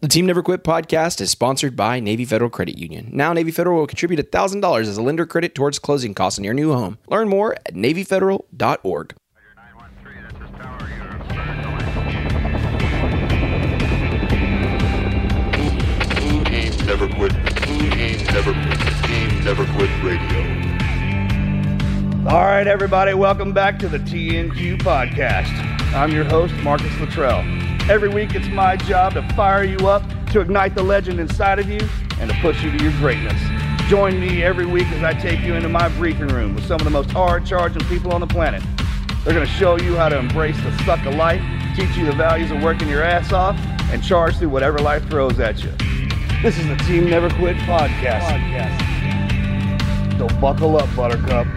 The Team Never Quit podcast is sponsored by Navy Federal Credit Union. Now, Navy Federal will contribute $1,000 as a lender credit towards closing costs on your new home. Learn more at NavyFederal.org. Team Never Quit. Team Never Quit. Team Never Quit Radio. All right, everybody, welcome back to the TNQ podcast. I'm your host, Marcus Luttrell. Every week, it's my job to fire you up, to ignite the legend inside of you, and to push you to your greatness. Join me every week as I take you into my briefing room with some of the most hard-charging people on the planet. They're going to show you how to embrace the suck of life, teach you the values of working your ass off, and charge through whatever life throws at you. This is the Team Never Quit podcast. So buckle up, Buttercup.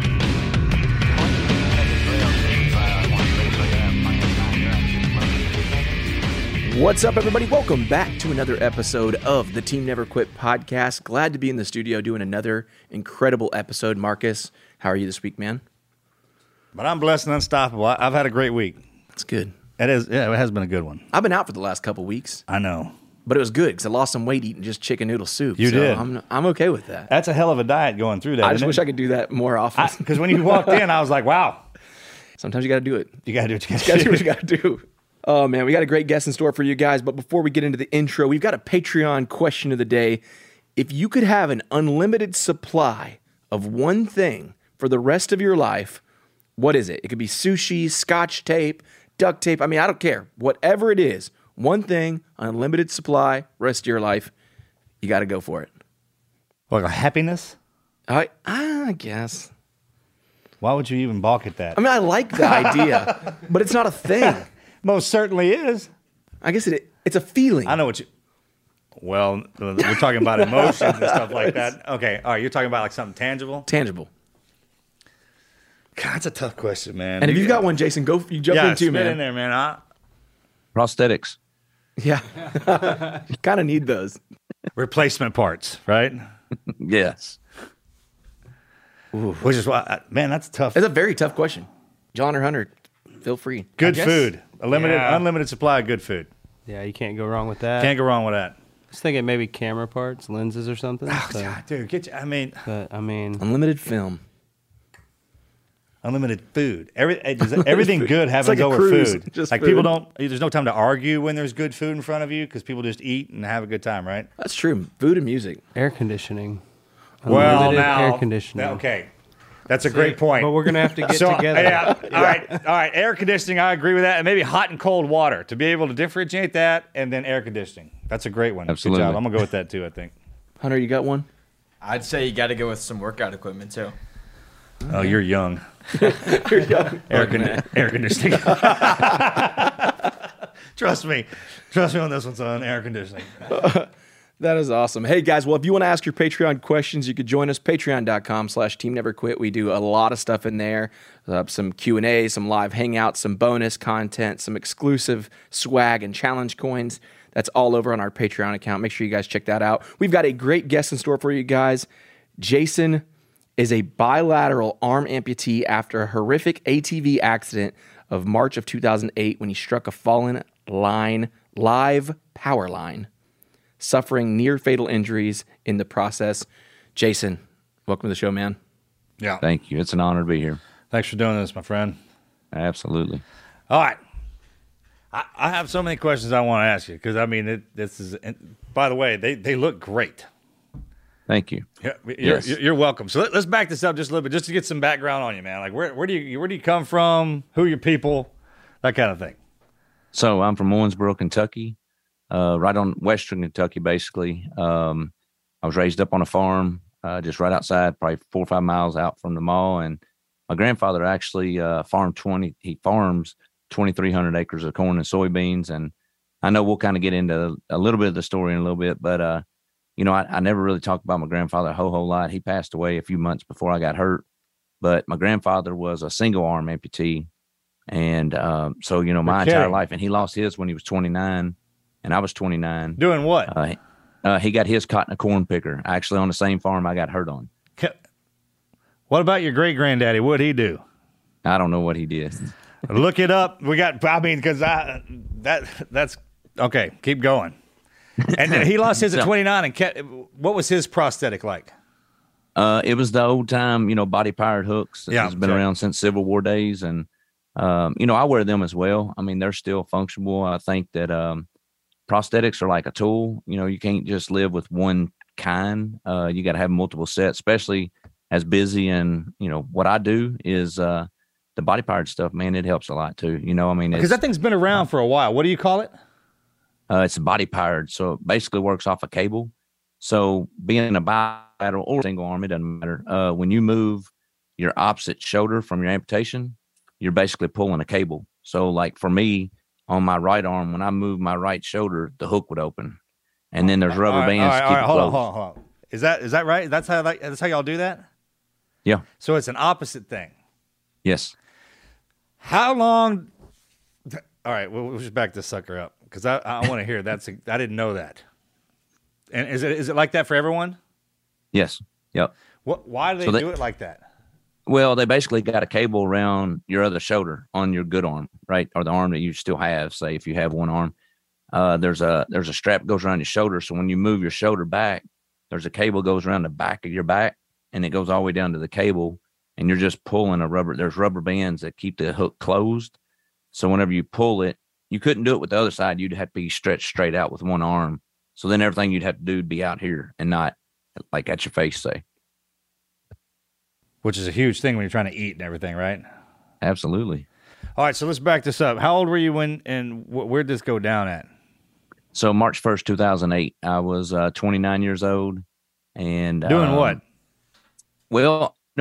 What's up, everybody? Welcome back to another episode of the Team Never Quit podcast. Glad to be in the studio doing another incredible episode. Marcus, how are you this week, man? But I'm blessed and unstoppable. I've had a great week. That's good. It has been a good one. I've been out for the last couple weeks. I know. But it was good because I lost some weight eating just chicken noodle soup. You did. I'm okay with that. That's a hell of a diet going through that. I just wish I could do that more often. Because when you walked in, I was like, wow. Sometimes you got to do it. You got to do what you got You got to to do what do. you got to do. Oh, man, we got a great guest in store for you guys. But before we get into the intro, we've got a Patreon question of the day. If you could have an unlimited supply of one thing for the rest of your life, what is it? It could be sushi, scotch tape, duct tape. I mean, I don't care. Whatever it is, one thing, unlimited supply, rest of your life, you got to go for it. Like a happiness? I guess. Why would you even balk at that? I mean, I like the idea, but it's not a thing. Most certainly is. I guess it's a feeling. I know what you... Well, we're talking about emotions and stuff like that. Okay, all right, you're talking about like something tangible? Tangible. God, that's a tough question, man. And if you've got one, Jason, you jump in too, spit man. in there, man. Prosthetics. Yeah. You kind of need those. Replacement parts, right? Yes. Which is why, man, that's tough. It's a very tough question. John or Hunter, feel free. Good food. Unlimited supply of good food. Yeah, you can't go wrong with that. Can't go wrong with that. I was thinking maybe camera parts, lenses or something. Oh, God, dude, But, Unlimited film. unlimited food. Everything good having like to a go cruise, with food. just Like food. people don't, there's no time to argue when there's good food in front of you because people just eat and have a good time, right? That's true. Food and music. air conditioning. Well, Unlimited now, air conditioning. okay. That's a great point. But we're going to have to get So, together. yeah, all right. Air conditioning, I agree with that. And maybe hot and cold water to be able to differentiate that, and then air conditioning. That's a great one. Absolutely. Good job. I'm going to go with that too, I think. Hunter, you got one? I'd say you got to go with some workout equipment too. Oh, you're young. You're young. Air conditioning. Trust me on this one, son. Air conditioning. That is awesome. Hey, guys, well, if you want to ask your Patreon questions, you could join us, patreon.com/teamneverquit. We do a lot of stuff in there, some Q&A, some live hangouts, some bonus content, some exclusive swag and challenge coins. That's all over on our Patreon account. Make sure you guys check that out. We've got a great guest in store for you guys. Jason is a bilateral arm amputee after a horrific ATV accident of March of 2008 when he struck a fallen live power line, suffering near fatal injuries in the process. Jason, welcome to the show, man. Yeah. Thank you. It's an honor to be here. Thanks for doing this, my friend. Absolutely. All right. I have so many questions I want to ask you because, I mean, this is, by the way, they look great. Thank you. You're welcome. So let's back this up just a little bit, just to get some background on you, man. Like, where do you come from? Who are your people? That kind of thing. So I'm from Owensboro, Kentucky, right on Western Kentucky, basically. I was raised up on a farm just right outside, probably 4 or 5 miles out from the mall. And my grandfather actually farms 2,300 acres of corn and soybeans. And I know we'll kind of get into a little bit of the story in a little bit, but I never really talked about my grandfather a whole lot. He passed away a few months before I got hurt, but my grandfather was a single arm amputee. And so, my entire life, and he lost his when he was 29 and I was 29. Doing what? He got his caught in a corn picker, actually on the same farm I got hurt on. What about your great granddaddy? What'd he do? I don't know what he did. Look it up. Because that's okay. Keep going. And he lost his at So- 29 and kept. What was his prosthetic like? It was the old time, body powered hooks. Yeah, It's been check. around since Civil War days. And, I wear them as well. I mean, they're still functional. I think that prosthetics are like a tool. You can't just live with one kind. You got to have multiple sets, especially as busy. And, what I do is the body powered stuff, man, it helps a lot too. I mean, Because that thing's been around for a while. What do you call it? it's body powered. So it basically works off a cable. So being a bilateral or single arm, it doesn't matter. When you move your opposite shoulder from your amputation, you're basically pulling a cable. So like for me on my right arm, when I move my right shoulder, the hook would open. And then there's rubber bands to keep it Hold closed. on. Is that right? That's how y'all do that? Yeah. So it's an opposite thing. Yes. How long? All right, we'll just back this sucker up because I want to hear I didn't know that. And is it like that for everyone? Yes. Yep. Why do they So do it like that? Well, they basically got a cable around your other shoulder on your good arm, right? Or the arm that you still have, say if you have one arm. There's a strap goes around your shoulder. So when you move your shoulder back, there's a cable goes around the back of your back and it goes all the way down to the cable. And you're just pulling there's rubber bands that keep the hook closed. So whenever you pull it, you couldn't do it with the other side. You'd have to be stretched straight out with one arm. So then everything you'd have to do would be out here and not like at your face, say. Which is a huge thing when you're trying to eat and everything, right? Absolutely. All right, so let's back this up. How old were you when, and where'd this go down at? So March 1st, 2008, I was 29 years old. And Doing what? Well, not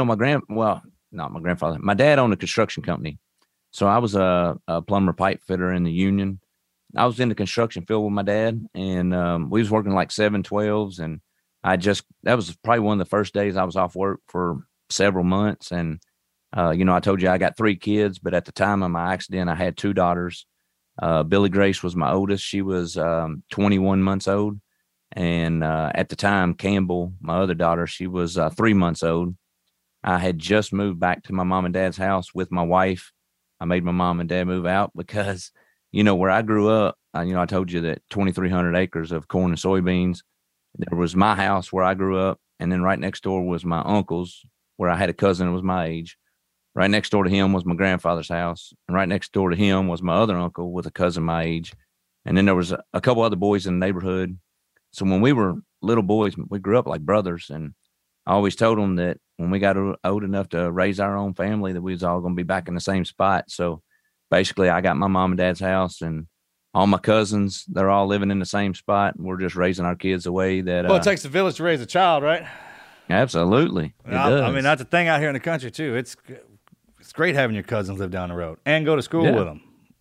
my grandfather. My dad owned a construction company. So I was a plumber pipe fitter in the union. I was in the construction field with my dad, and we was working like 7/12s. And that was probably one of the first days I was off work for several months. And, I told you I got 3 kids, but at the time of my accident, I had 2 daughters. Billy Grace was my oldest. She was 21 months old. And at the time, Campbell, my other daughter, she was 3 months old. I had just moved back to my mom and dad's house with my wife. I made my mom and dad move out because, where I grew up, I told you that 2,300 acres of corn and soybeans. There was my house where I grew up. And then right next door was my uncle's, where I had a cousin that was my age. Right next door to him was my grandfather's house. And right next door to him was my other uncle with a cousin my age. And then there was a couple other boys in the neighborhood. So when we were little boys, we grew up like brothers. And I always told them that when we got old enough to raise our own family, that we was all going to be back in the same spot. So basically, I got my mom and dad's house, and all my cousins, they're all living in the same spot. And we're just raising our kids the way that. Well, it takes a village to raise a child, right? Absolutely. It does. I mean, that's the thing out here in the country, too. It's great having your cousins live down the road and go to school with them.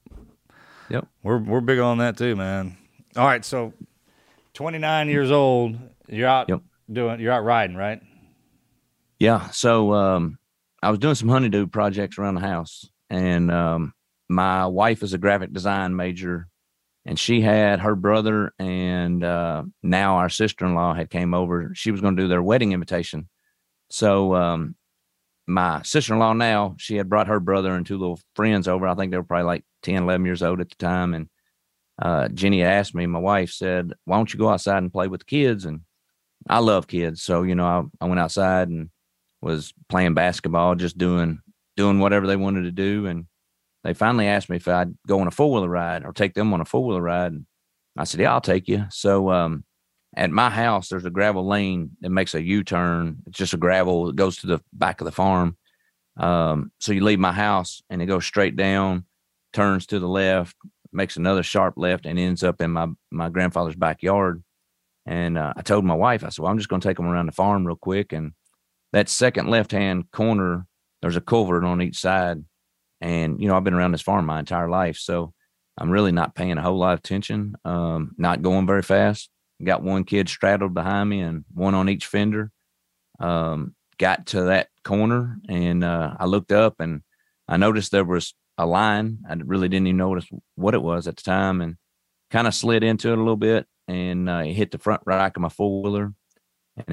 Yep. We're big on that, too, man. All right, so 29 years old, you're out you're out riding, right? Yeah. So I was doing some honeydew projects around the house, and my wife is a graphic design major, and she had her brother and now our sister-in-law had came over. She was going to do their wedding invitation. So my sister-in-law now, she had brought her brother and 2 little friends over. I think they were probably like 10, 11 years old at the time. And Jenny asked me, my wife said, why don't you go outside and play with the kids? And I love kids. So, I went outside and was playing basketball, just doing whatever they wanted to do. And they finally asked me if I'd go on a 4-wheeler ride or take them on a 4-wheeler ride. And I said, yeah, I'll take you. So at my house, there's a gravel lane that makes a U-turn. It's just a gravel that goes to the back of the farm. So you leave my house and it goes straight down, turns to the left, makes another sharp left, and ends up in my grandfather's backyard. And I told my wife, I said, well, I'm just going to take them around the farm real quick. And that second left-hand corner, there's a culvert on each side. And, I've been around this farm my entire life, so I'm really not paying a whole lot of attention, not going very fast. Got one kid straddled behind me and one on each fender. Got to that corner, and I looked up, and I noticed there was a line. I really didn't even notice what it was at the time, and kind of slid into it a little bit, and it hit the front rack of my 4-wheeler, and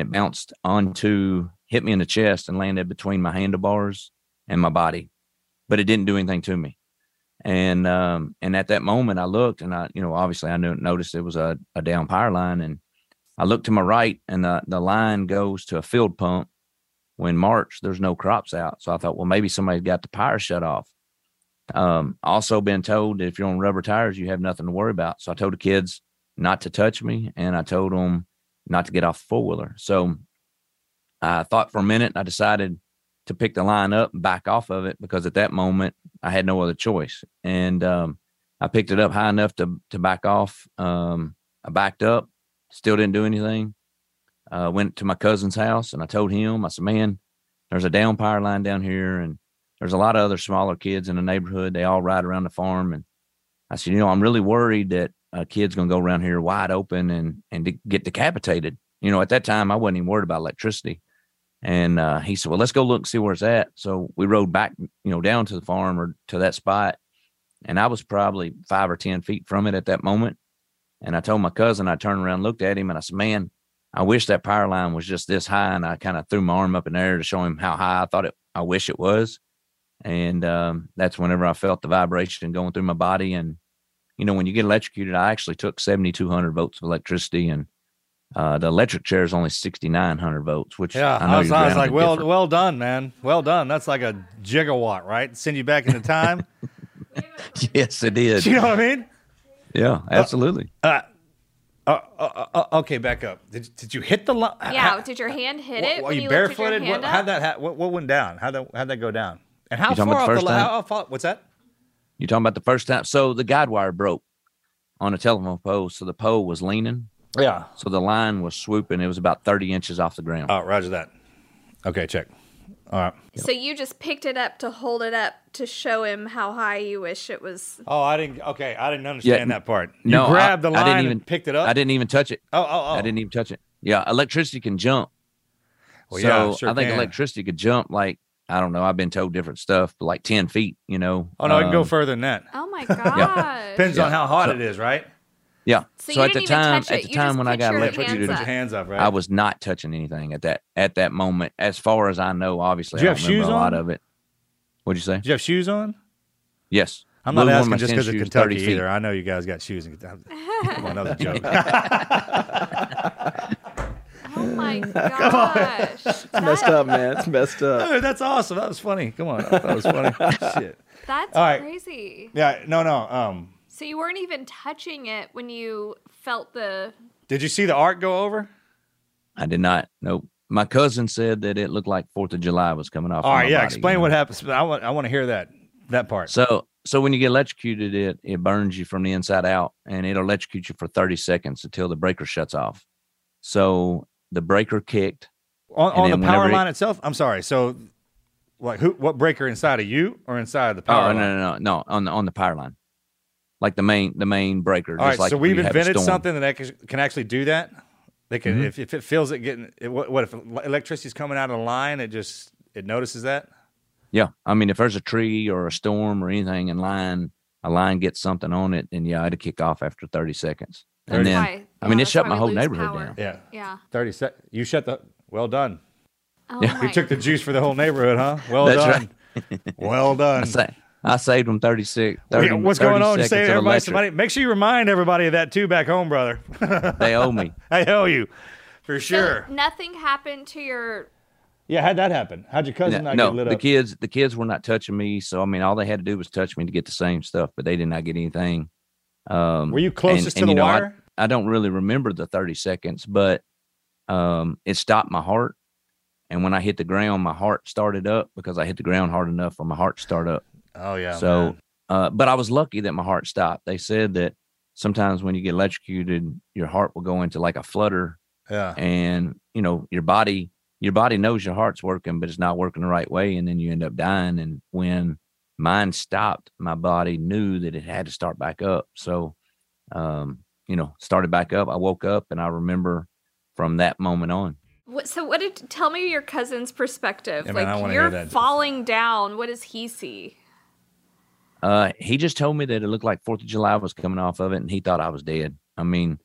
it hit me in the chest and landed between my handlebars and my body. But it didn't do anything to me. And at that moment I looked, and I, obviously I noticed it was a down power line, and I looked to my right, and the line goes to a field pump. When March, there's no crops out. So I thought, well, maybe somebody's got the power shut off. Also been told that if you're on rubber tires, you have nothing to worry about. So I told the kids not to touch me, and I told them not to get off the four-wheeler. So I thought for a minute, and I decided to pick the line up and back off of it, because at that moment I had no other choice. And I picked it up high enough to back off. I backed up, still didn't do anything. Went to my cousin's house, and I told him, I said, man, there's a down power line down here, and there's a lot of other smaller kids in the neighborhood. They all ride around the farm. And I said, I'm really worried that a kid's going to go around here wide open and get decapitated. At that time, I wasn't even worried about electricity. And he said, well, let's go look and see where it's at. So we rode back, down to the farm, or to that spot. And I was probably 5 or 10 feet from it at that moment. And I told my cousin, I turned around, looked at him, and I said, man, I wish that power line was just this high. And I kind of threw my arm up in the air to show him how high I wish it was. And that's whenever I felt the vibration going through my body. And, when you get electrocuted, I actually took 7,200 volts of electricity, and the electric chair is only 6,900 volts, which I was like, well done, man. Well done. That's like a gigawatt, right? Send you back into time. Yes, it did. You know what I mean? Yeah, absolutely. Okay, back up. Did you hit the line? Yeah, did your hand hit it? Were when you lifted your barefooted? hand How'd up? that what went down? How'd that go down? And how You talking far about the off first the time? how far, what's that? You talking about the first time? So the guide wire broke on a telephone pole, so the pole was leaning. Yeah. So the line was swooping. It was about 30 inches off the ground. Oh, roger that. Okay, check. All right. So you just picked it up to hold it up to show him how high you wish it was. Oh, I didn't understand that part. You No, grabbed the I line didn't even, and picked it up? I didn't even touch it. Oh. I didn't even touch it. Yeah, electricity can jump. Well, So yeah, sure I think can. electricity could jump like, I don't know, I've been told different stuff, but like 10 feet, Oh, no, it can go further than that. Oh my gosh. Depends on how hot it is, right? Yeah. So So, you at the didn't even time, touch at it. the You time just when I put got your electrocuted, hands Put up. your hands up, right? I was not touching anything at that moment. As far as I know, obviously, Did you I have don't remember shoes a lot on? of it. What'd you say? Did you have shoes on? Yes. I'm not Blew one of asking my just tennis because of shoes Kentucky 30 feet. either. I know you guys got shoes in Kentucky. Come on, that was a joke. Oh my gosh. Messed up, man. It's messed up. Dude, that's awesome. That was funny. Come on. That was funny. Shit. That's All right. crazy. Yeah, no. So you weren't even touching it when you felt the. Did you see the arc go over? I did not. Nope. My cousin said that it looked like 4th of July was coming off. All of right, my yeah. body, Explain you know? what happens. I want to hear that part. So when you get electrocuted, it burns you from the inside out, and it'll electrocute you for 30 seconds until the breaker shuts off. So the breaker kicked. On the then power whenever line itself? I'm sorry. So, like, what breaker inside of you or inside of the power Oh, line? no, on the power line, like the main breaker. All right, just like so we've when you have a invented storm. something that can actually do that. They can, Mm-hmm. if it feels it getting, what if electricity's coming out of the line? It notices that. Yeah, I mean, if there's a tree or a storm or anything in line, a line gets something on it, then yeah, it'll kick off after 30 seconds. And then, Why? I mean, Yeah, it shut that's my why whole we lose neighborhood power. down. Yeah, Yeah. 30 seconds. You shut the. Well done. Oh You my. took the juice for the whole neighborhood, huh? Well That's done. Well done. I saved them 36. 30, What's 30 going on? You seconds say of everybody, electric. somebody. Make sure you remind everybody of that too back home, brother. They owe me. I owe you, for So sure. nothing happened to your. Yeah, how'd that happen? How'd your cousin not No, get lit the up? kids were not touching me. So I mean, all they had to do was touch me to get the same stuff, but they did not get anything. Were you closest to the you know, wire? I don't really remember the 30 seconds, but it stopped my heart. And when I hit the ground, my heart started up because I hit the ground hard enough for my heart to start up. Oh yeah. So, man. but I was lucky that my heart stopped. They said that sometimes when you get electrocuted, your heart will go into like a flutter, Yeah. and you know your body knows your heart's working, but it's not working the right way, and then you end up dying. And when mine stopped, my body knew that it had to start back up. So, started back up. I woke up, and I remember from that moment on. So tell me your cousin's perspective. Yeah, man, I wanna hear you're that. falling down. What does he see? He just told me that it looked like 4th of July was coming off of it, and he thought I was dead. I mean,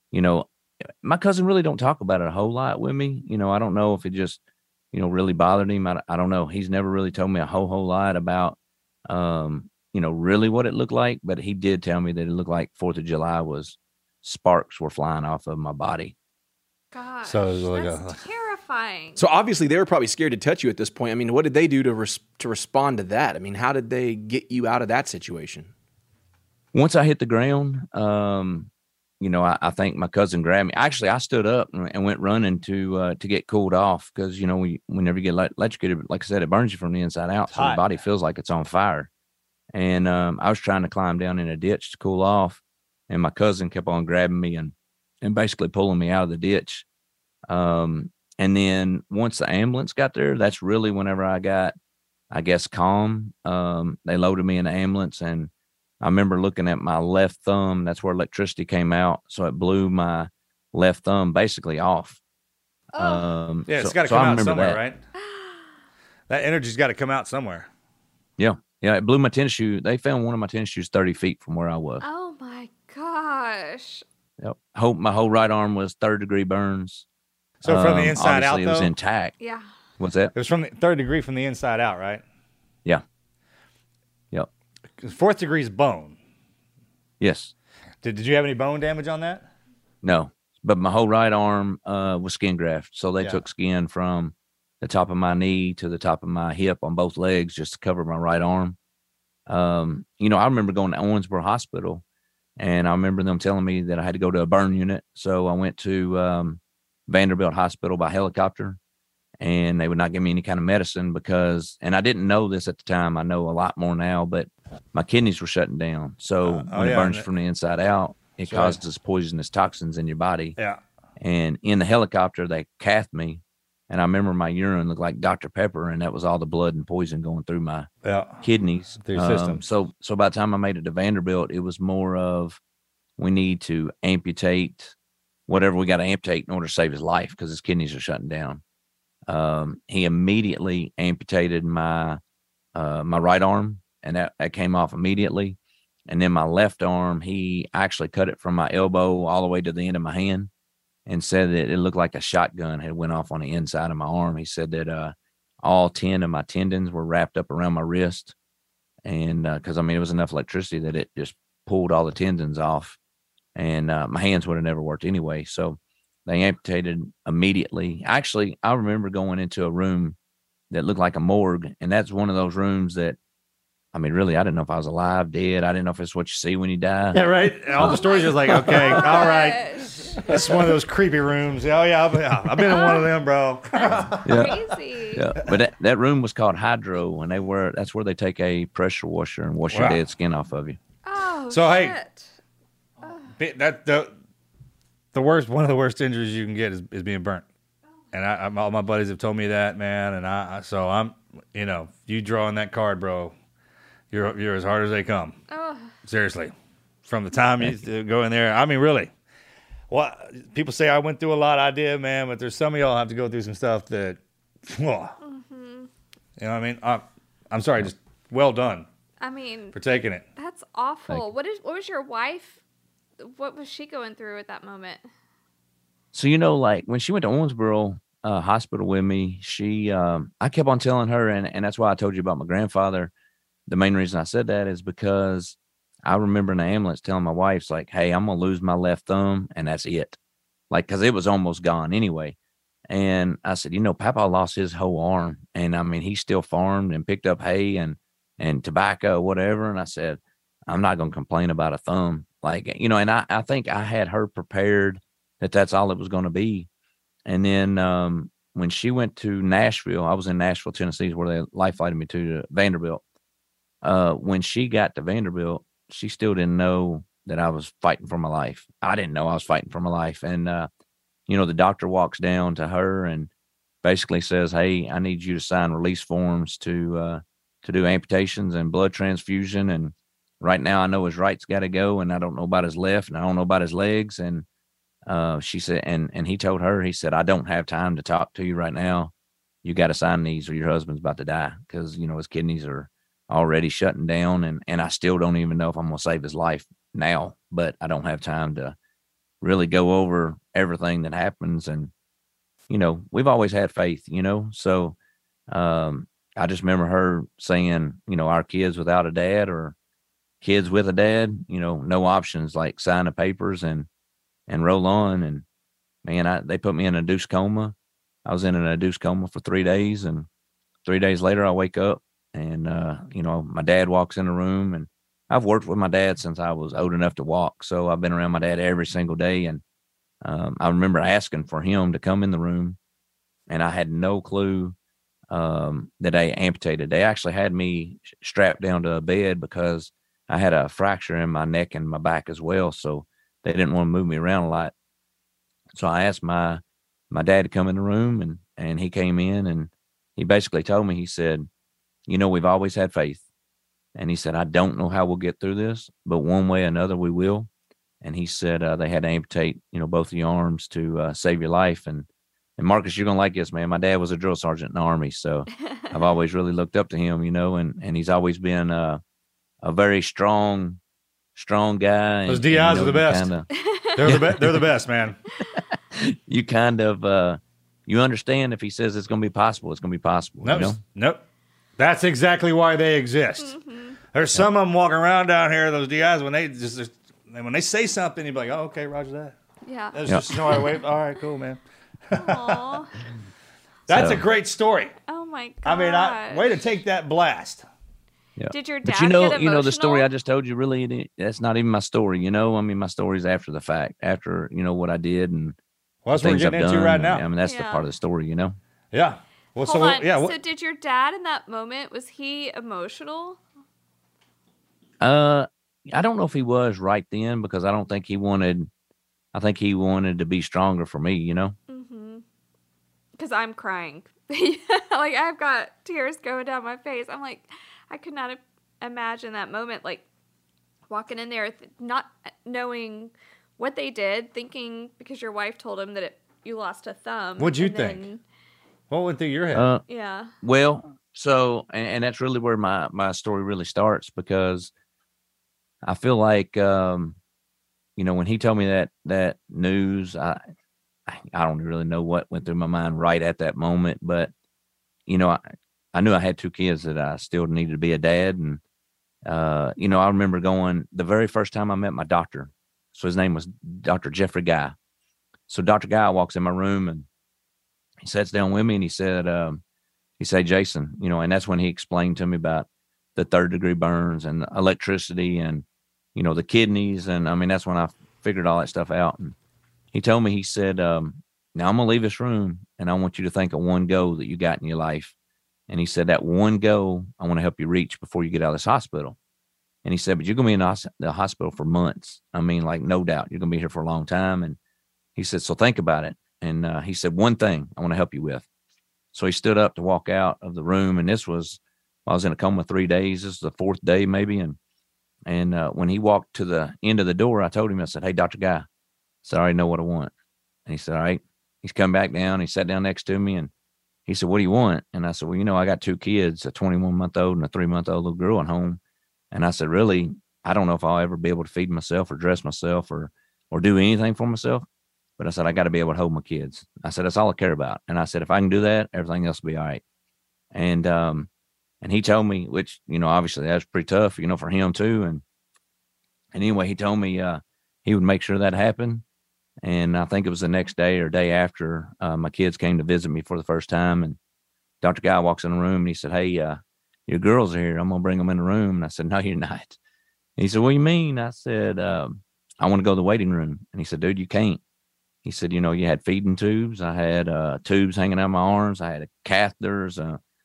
my cousin really don't talk about it a whole lot with me. I don't know if it just, really bothered him. I don't know. He's never really told me a whole lot about, really what it looked like, but he did tell me that it looked like 4th of July was sparks were flying off of my body. Gosh, So it was like that's terrifying. So obviously they were probably scared to touch you at this point. I mean, what did they do to respond to that? I mean, how did they get you out of that situation? Once I hit the ground, I think my cousin grabbed me. Actually, I stood up and went running to get cooled off because, whenever you get electrocuted, like I said, it burns you from the inside out. So the body feels like it's on fire. And I was trying to climb down in a ditch to cool off. And my cousin kept on grabbing me and basically pulling me out of the ditch. And then once the ambulance got there, that's really whenever I got, I guess, calm. They loaded me in the ambulance, and I remember looking at my left thumb. That's where electricity came out. So it blew my left thumb basically off. yeah, it's got to come out somewhere, right? That energy's got to come out somewhere. Yeah. Yeah, it blew my tennis shoe. They found one of my tennis shoes 30 feet from where I was. Oh, my gosh. Yep. My whole right arm was 3rd-degree burns. So from the inside out, obviously, it was intact. Yeah. What's that? It was from the 3rd degree from the inside out, right? Yeah. Yep. 4th degree is bone. Yes. Did you have any bone damage on that? No, but my whole right arm was skin graft. So they Yeah. took skin from the top of my knee to the top of my hip on both legs just to cover my right arm. I remember going to Owensboro Hospital, and I remember them telling me that I had to go to a burn unit. So I went to Vanderbilt Hospital by helicopter, and they would not give me any kind of medicine because, and I didn't know this at the time. I know a lot more now, but my kidneys were shutting down. So when it burns you from the inside out, it causes poisonous toxins in your body. Yeah. And in the helicopter, they cathed me. And I remember my urine looked like Dr. Pepper, and that was all the blood and poison going through my kidneys. Through your system. So by the time I made it to Vanderbilt, it was more of we need to amputate whatever we got to amputate in order to save his life because his kidneys are shutting down. He immediately amputated my right arm, and that came off immediately. And then my left arm, he actually cut it from my elbow all the way to the end of my hand, and said that it looked like a shotgun had went off on the inside of my arm. He said that all 10 of my tendons were wrapped up around my wrist. And because, it was enough electricity that it just pulled all the tendons off. And my hands would have never worked anyway. So they amputated immediately. Actually, I remember going into a room that looked like a morgue. And that's one of those rooms that, really, I didn't know if I was alive, dead. I didn't know if it's what you see when you die. Yeah, right. All the stories are like, okay, all right. It's one of those creepy rooms. Oh, yeah, I've been in one of them, bro. Crazy. Yeah, but that room was called Hydro, and that's where they take a pressure washer and wash your dead skin off of you. Oh, so, shit. The worst, one of the worst injuries you can get is being burnt. And all my buddies have told me that, man. And so I'm, you drawing that card, bro, you're as hard as they come. Oh. Seriously. From the time you go in there, really. Well, people say I went through a lot. I did, man, but there's some of y'all have to go through some stuff that, you know what I mean? I'm sorry, just well done. For taking it. That's awful. What was your wife? What was she going through at that moment? So, when she went to Owensboro Hospital with me, I kept on telling her, and that's why I told you about my grandfather. The main reason I said that is because I remember in the ambulance telling my wife, like, hey, I'm going to lose my left thumb, and that's it. Because it was almost gone anyway. And I said, Papa lost his whole arm. And, he still farmed and picked up hay and tobacco, whatever. And I said, I'm not going to complain about a thumb. And I think I had her prepared that that's all it was going to be. And then when she went to Nashville, I was in Nashville, Tennessee, where they life flighted me to Vanderbilt. When she got to Vanderbilt, she still didn't know that I was fighting for my life. I didn't know I was fighting for my life. And, the doctor walks down to her and basically says, hey, I need you to sign release forms to do amputations and blood transfusion. And right now I know his right's got to go, and I don't know about his left, and I don't know about his legs. And she said, and he told her, he said, I don't have time to talk to you right now. You got to sign these or your husband's about to die because, his kidneys are already shutting down, and I still don't even know if I'm going to save his life now, but I don't have time to really go over everything that happens. And, we've always had faith, so I just remember her saying, our kids without a dad are kids with a dad, no options, like sign the papers and roll on. And man, they put me in a induced coma. I was in an induced coma for 3 days, and 3 days later I wake up and, my dad walks in the room, and I've worked with my dad since I was old enough to walk. So I've been around my dad every single day. And I remember asking for him to come in the room, and I had no clue that they amputated. They actually had me strapped down to a bed because I had a fracture in my neck and my back as well. So they didn't want to move me around a lot. So I asked my dad to come in the room, and he came in, and he basically told me, he said, we've always had faith. And he said, I don't know how we'll get through this, but one way or another we will. And he said they had to amputate, both of your arms to save your life. And Marcus, you're going to like this, man. My dad was a drill sergeant in the Army, so I've always really looked up to him, and he's always been a very strong guy. Those DIs are the best. They're the best, man. You kind of you understand if he says it's going to be possible, it's going to be possible. Nope. That's exactly why they exist. There's some of them walking around down here, those DIs, when they say something, you'd be like, oh, okay, roger that. Yeah. That's just no way. All right, cool, man. Aw. That's a great story. Oh my god. I mean, way to take that blast. Yeah. Did your dad But get emotional? The story I just told you, really, that's not even my story. I mean, my story's after the fact, after, what I did and well, that's what we're things I've getting into done. right now. I mean, that's the part of the story, Yeah. Well, Hold on. yeah. So did your dad in that moment, was he emotional? I don't know if he was right then, because I don't think he wanted, I think he wanted to be stronger for me, Mm-hmm. Because I'm crying. Like, I've got tears going down my face. I'm like, I could not imagine that moment, like, walking in there, not knowing what they did, thinking because your wife told him that you lost a thumb. What'd you think? What went through your head? Yeah. Well, so, and that's really where my story really starts, because I feel like, when he told me that news, I don't really know what went through my mind right at that moment, but, I knew I had 2 kids that I still needed to be a dad. And, I remember going the very first time I met my doctor. So his name was Dr. Jeffrey Guy. So Dr. Guy walks in my room, and he sits down with me, and he said, Jason, and that's when he explained to me about the 3rd-degree burns and electricity and, the kidneys. And I mean, that's when I figured all that stuff out. And he told me, he said, now I'm going to leave this room, and I want you to think of one goal that you got in your life. And he said, that one goal I want to help you reach before you get out of this hospital. And he said, but you're going to be in the hospital for months. I mean, like, no doubt you're going to be here for a long time. And he said, so think about it. And he said, one thing I want to help you with. So he stood up to walk out of the room. And I was in a coma 3 days. This is the 4th day maybe. And when he walked to the end of the door, I told him, I said, hey, Dr. Guy, I said, I already know what I want. And he said, all right. He's come back down. He sat down next to me, and he said, what do you want? And I said, well, I got 2 kids, a 21-month-old and a 3-month-old little girl at home. And I said, really, I don't know if I'll ever be able to feed myself or dress myself or do anything for myself. But I said, I got to be able to hold my kids. I said, that's all I care about. And I said, if I can do that, everything else will be all right. And he told me, which, obviously that was pretty tough, for him too. And anyway, he told me he would make sure that happened. And I think it was the next day or day after my kids came to visit me for the first time. And Dr. Guy walks in the room, and he said, hey, your girls are here. I'm going to bring them in the room. And I said, no, you're not. And he said, what do you mean? I said, I want to go to the waiting room. And he said, dude, you can't. He said, you had feeding tubes. I had tubes hanging out of my arms. I had catheters,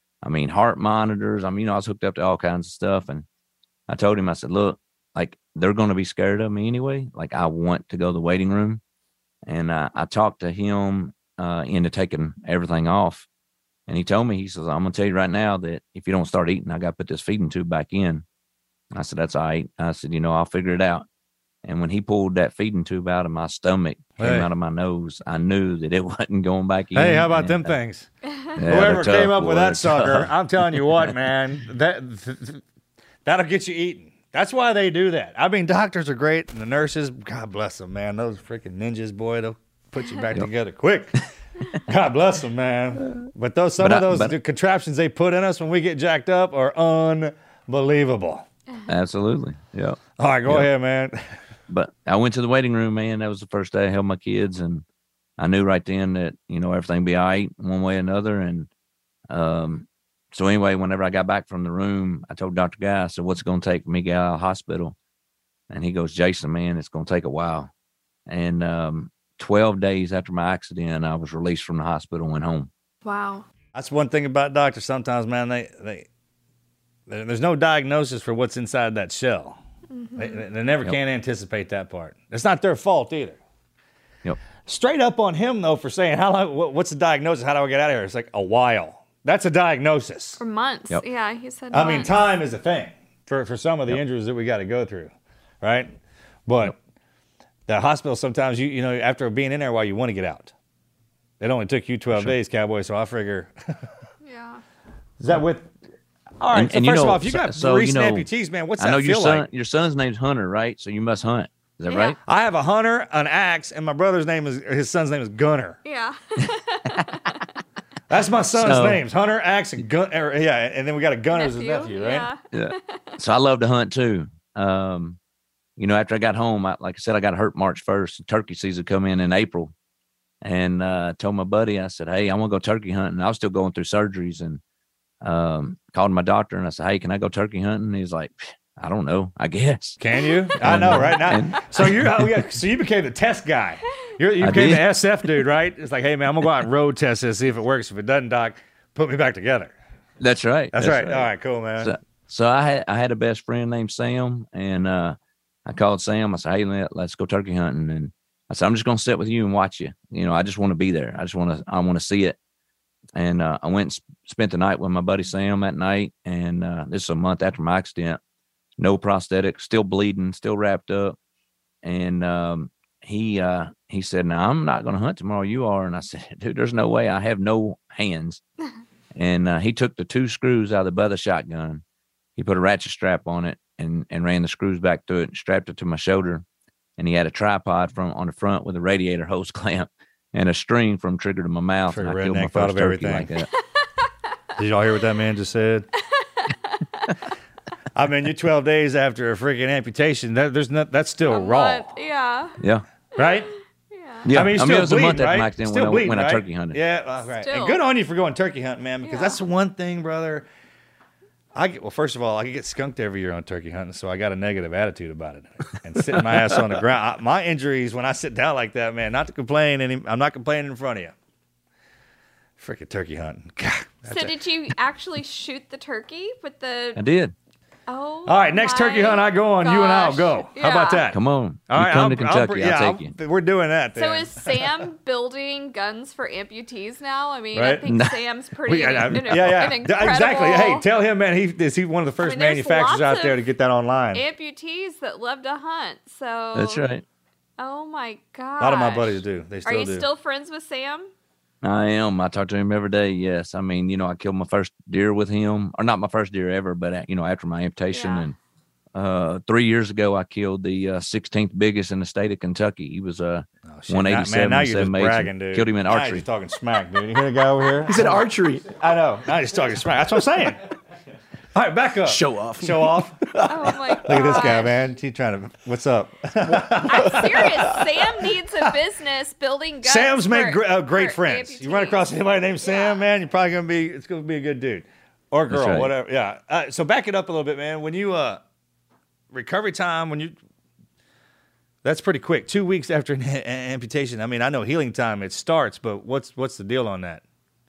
heart monitors. I was hooked up to all kinds of stuff. And I told him, I said, look, like, they're going to be scared of me anyway. Like, I want to go to the waiting room. And I talked to him into taking everything off. And he told me, he says, I'm going to tell you right now that if you don't start eating, I got to put this feeding tube back in. I said, that's all right. I said, I'll figure it out. And when he pulled that feeding tube out of my stomach, came out of my nose, I knew that it wasn't going back in. Hey, how about them things? Whoever came up with that sucker, I'm telling you what, man, that'll get you eating. That's why they do that. I mean, doctors are great, and the nurses, God bless them, man. Those freaking ninjas, boy, they'll put you back together quick. God bless them, man. But some of those contraptions they put in us when we get jacked up are unbelievable. Absolutely. Yeah. All right, go ahead, man. But I went to the waiting room, man. That was the first day I held my kids, and I knew right then that, everything be all right one way or another. And so anyway, whenever I got back from the room, I told Dr. Guy, I said, what's it going to take for me to get out of the hospital? And he goes, Jason, man, it's going to take a while. And 12 days after my accident, I was released from the hospital and went home. Wow. That's one thing about doctors. Sometimes, man, there's no diagnosis for what's inside that shell. They never can anticipate that part. It's not their fault either. Yep. Straight up on him though for saying how long, what's the diagnosis? How do I get out of here? It's like a while. That's a diagnosis. For months. Yep. Yeah, he said I mean, months. time is a thing for some of the injuries that we got to go through, right? But the hospital sometimes you know after being in there a while you want to get out. It only took you 12 days, Cowboy. So I figure. Yeah. Is that with? All right. And so first of all, if you got recent amputees, man, what's that feel like? Your son's name's Hunter, right? So you must hunt. Is that Yeah. right? I have a hunter, an axe, and my brother's his son's name is Gunner. Yeah. That's my son's So- names: Hunter, axe, and Gun. And then we got a Gunner as his nephew, right? Yeah. Yeah. So I love to hunt too. After I got home, like I said, I got hurt March 1st. Turkey season come in April. And told my buddy, I said, hey, I want to go turkey hunting. I was still going through surgeries and called my doctor and I said, hey, can I go turkey hunting? He's like, I don't know, I guess. Can you? I know, right now. So you became the test guy. You became the did. SF dude, right? It's like, hey man, I'm gonna go out and road test this, see if it works. If it doesn't, doc, put me back together. That's right. That's right. All right, cool, man. So I had a best friend named Sam, and I called Sam. I said, hey, let's go turkey hunting. And I said, I'm just going to sit with you and watch you. I just want to be there. I want to see it. And I went and spent the night with my buddy Sam that night. And this is a month after my accident. No prosthetic, still bleeding, still wrapped up. And he said, no, I'm not going to hunt tomorrow. You are. And I said, dude, there's no way. I have no hands. And he took the 2 screws out of the butt of the shotgun. He put a ratchet strap on it and ran the screws back through it and strapped it to my shoulder. And he had a tripod on the front with a radiator hose clamp and a string from trigger to my mouth. Trigger and I killed my redneck thought first of turkey everything. like that. Did y'all hear what that man just said? I mean, you're 12 days after a freaking amputation. That's still A raw, month, yeah. Yeah. right? Yeah. I mean, you're it still was a bleeding, month after right? my accident Still bleeding, when I right? turkey hunted. Yeah, right. Still. And good on you for going turkey hunting, man, because that's the one thing, brother. First of all, I get skunked every year on turkey hunting, so I got a negative attitude about it. And sitting my ass on the ground. My injuries, when I sit down like that, man, not to complain, I'm not complaining in front of you. Freaking turkey hunting. God, So did you actually shoot the turkey with the? I did. Oh. all right, next turkey hunt I go on, you and I'll go. gosh. How about Yeah. that? Come on. All You right, come to Kentucky, I'll take you. We're doing that then. So is Sam building guns for amputees now? I mean, I Right? think No. Sam's pretty. Yeah, an exactly. incredible Hey, tell him, man. He's one of the first mean, there's manufacturers lots out there of to get that online. amputees that love to hunt. So That's right. Oh my god. A lot of my buddies do. They Are still you do. still friends with Sam? I am. I talk to him every day. Yes. I mean, I killed my first deer with him, or not my first deer ever, but after my amputation. Yeah. And 3 years ago, I killed the 16th biggest in the state of Kentucky. He was Oh, shit. 187. Now you're just 7 eighths, bragging, and dude. Killed him in Now you're archery. just talking smack, dude. You hear the guy over here? He said archery. I know. Now he's talking smack. That's what I'm saying. All right, back up. Show off. Show off. Oh my god. Look at this guy, man. He's trying to. What's up? I'm serious. Sam needs a business building guns. Sam's made for- great for friends. You run amputees. across anybody named Sam, man, you're probably it's gonna be a good dude or girl, right. whatever. Yeah. So back it up a little bit, man. When you recovery time, that's pretty quick. 2 weeks after an amputation. I mean, I know healing time it starts, but what's the deal on that?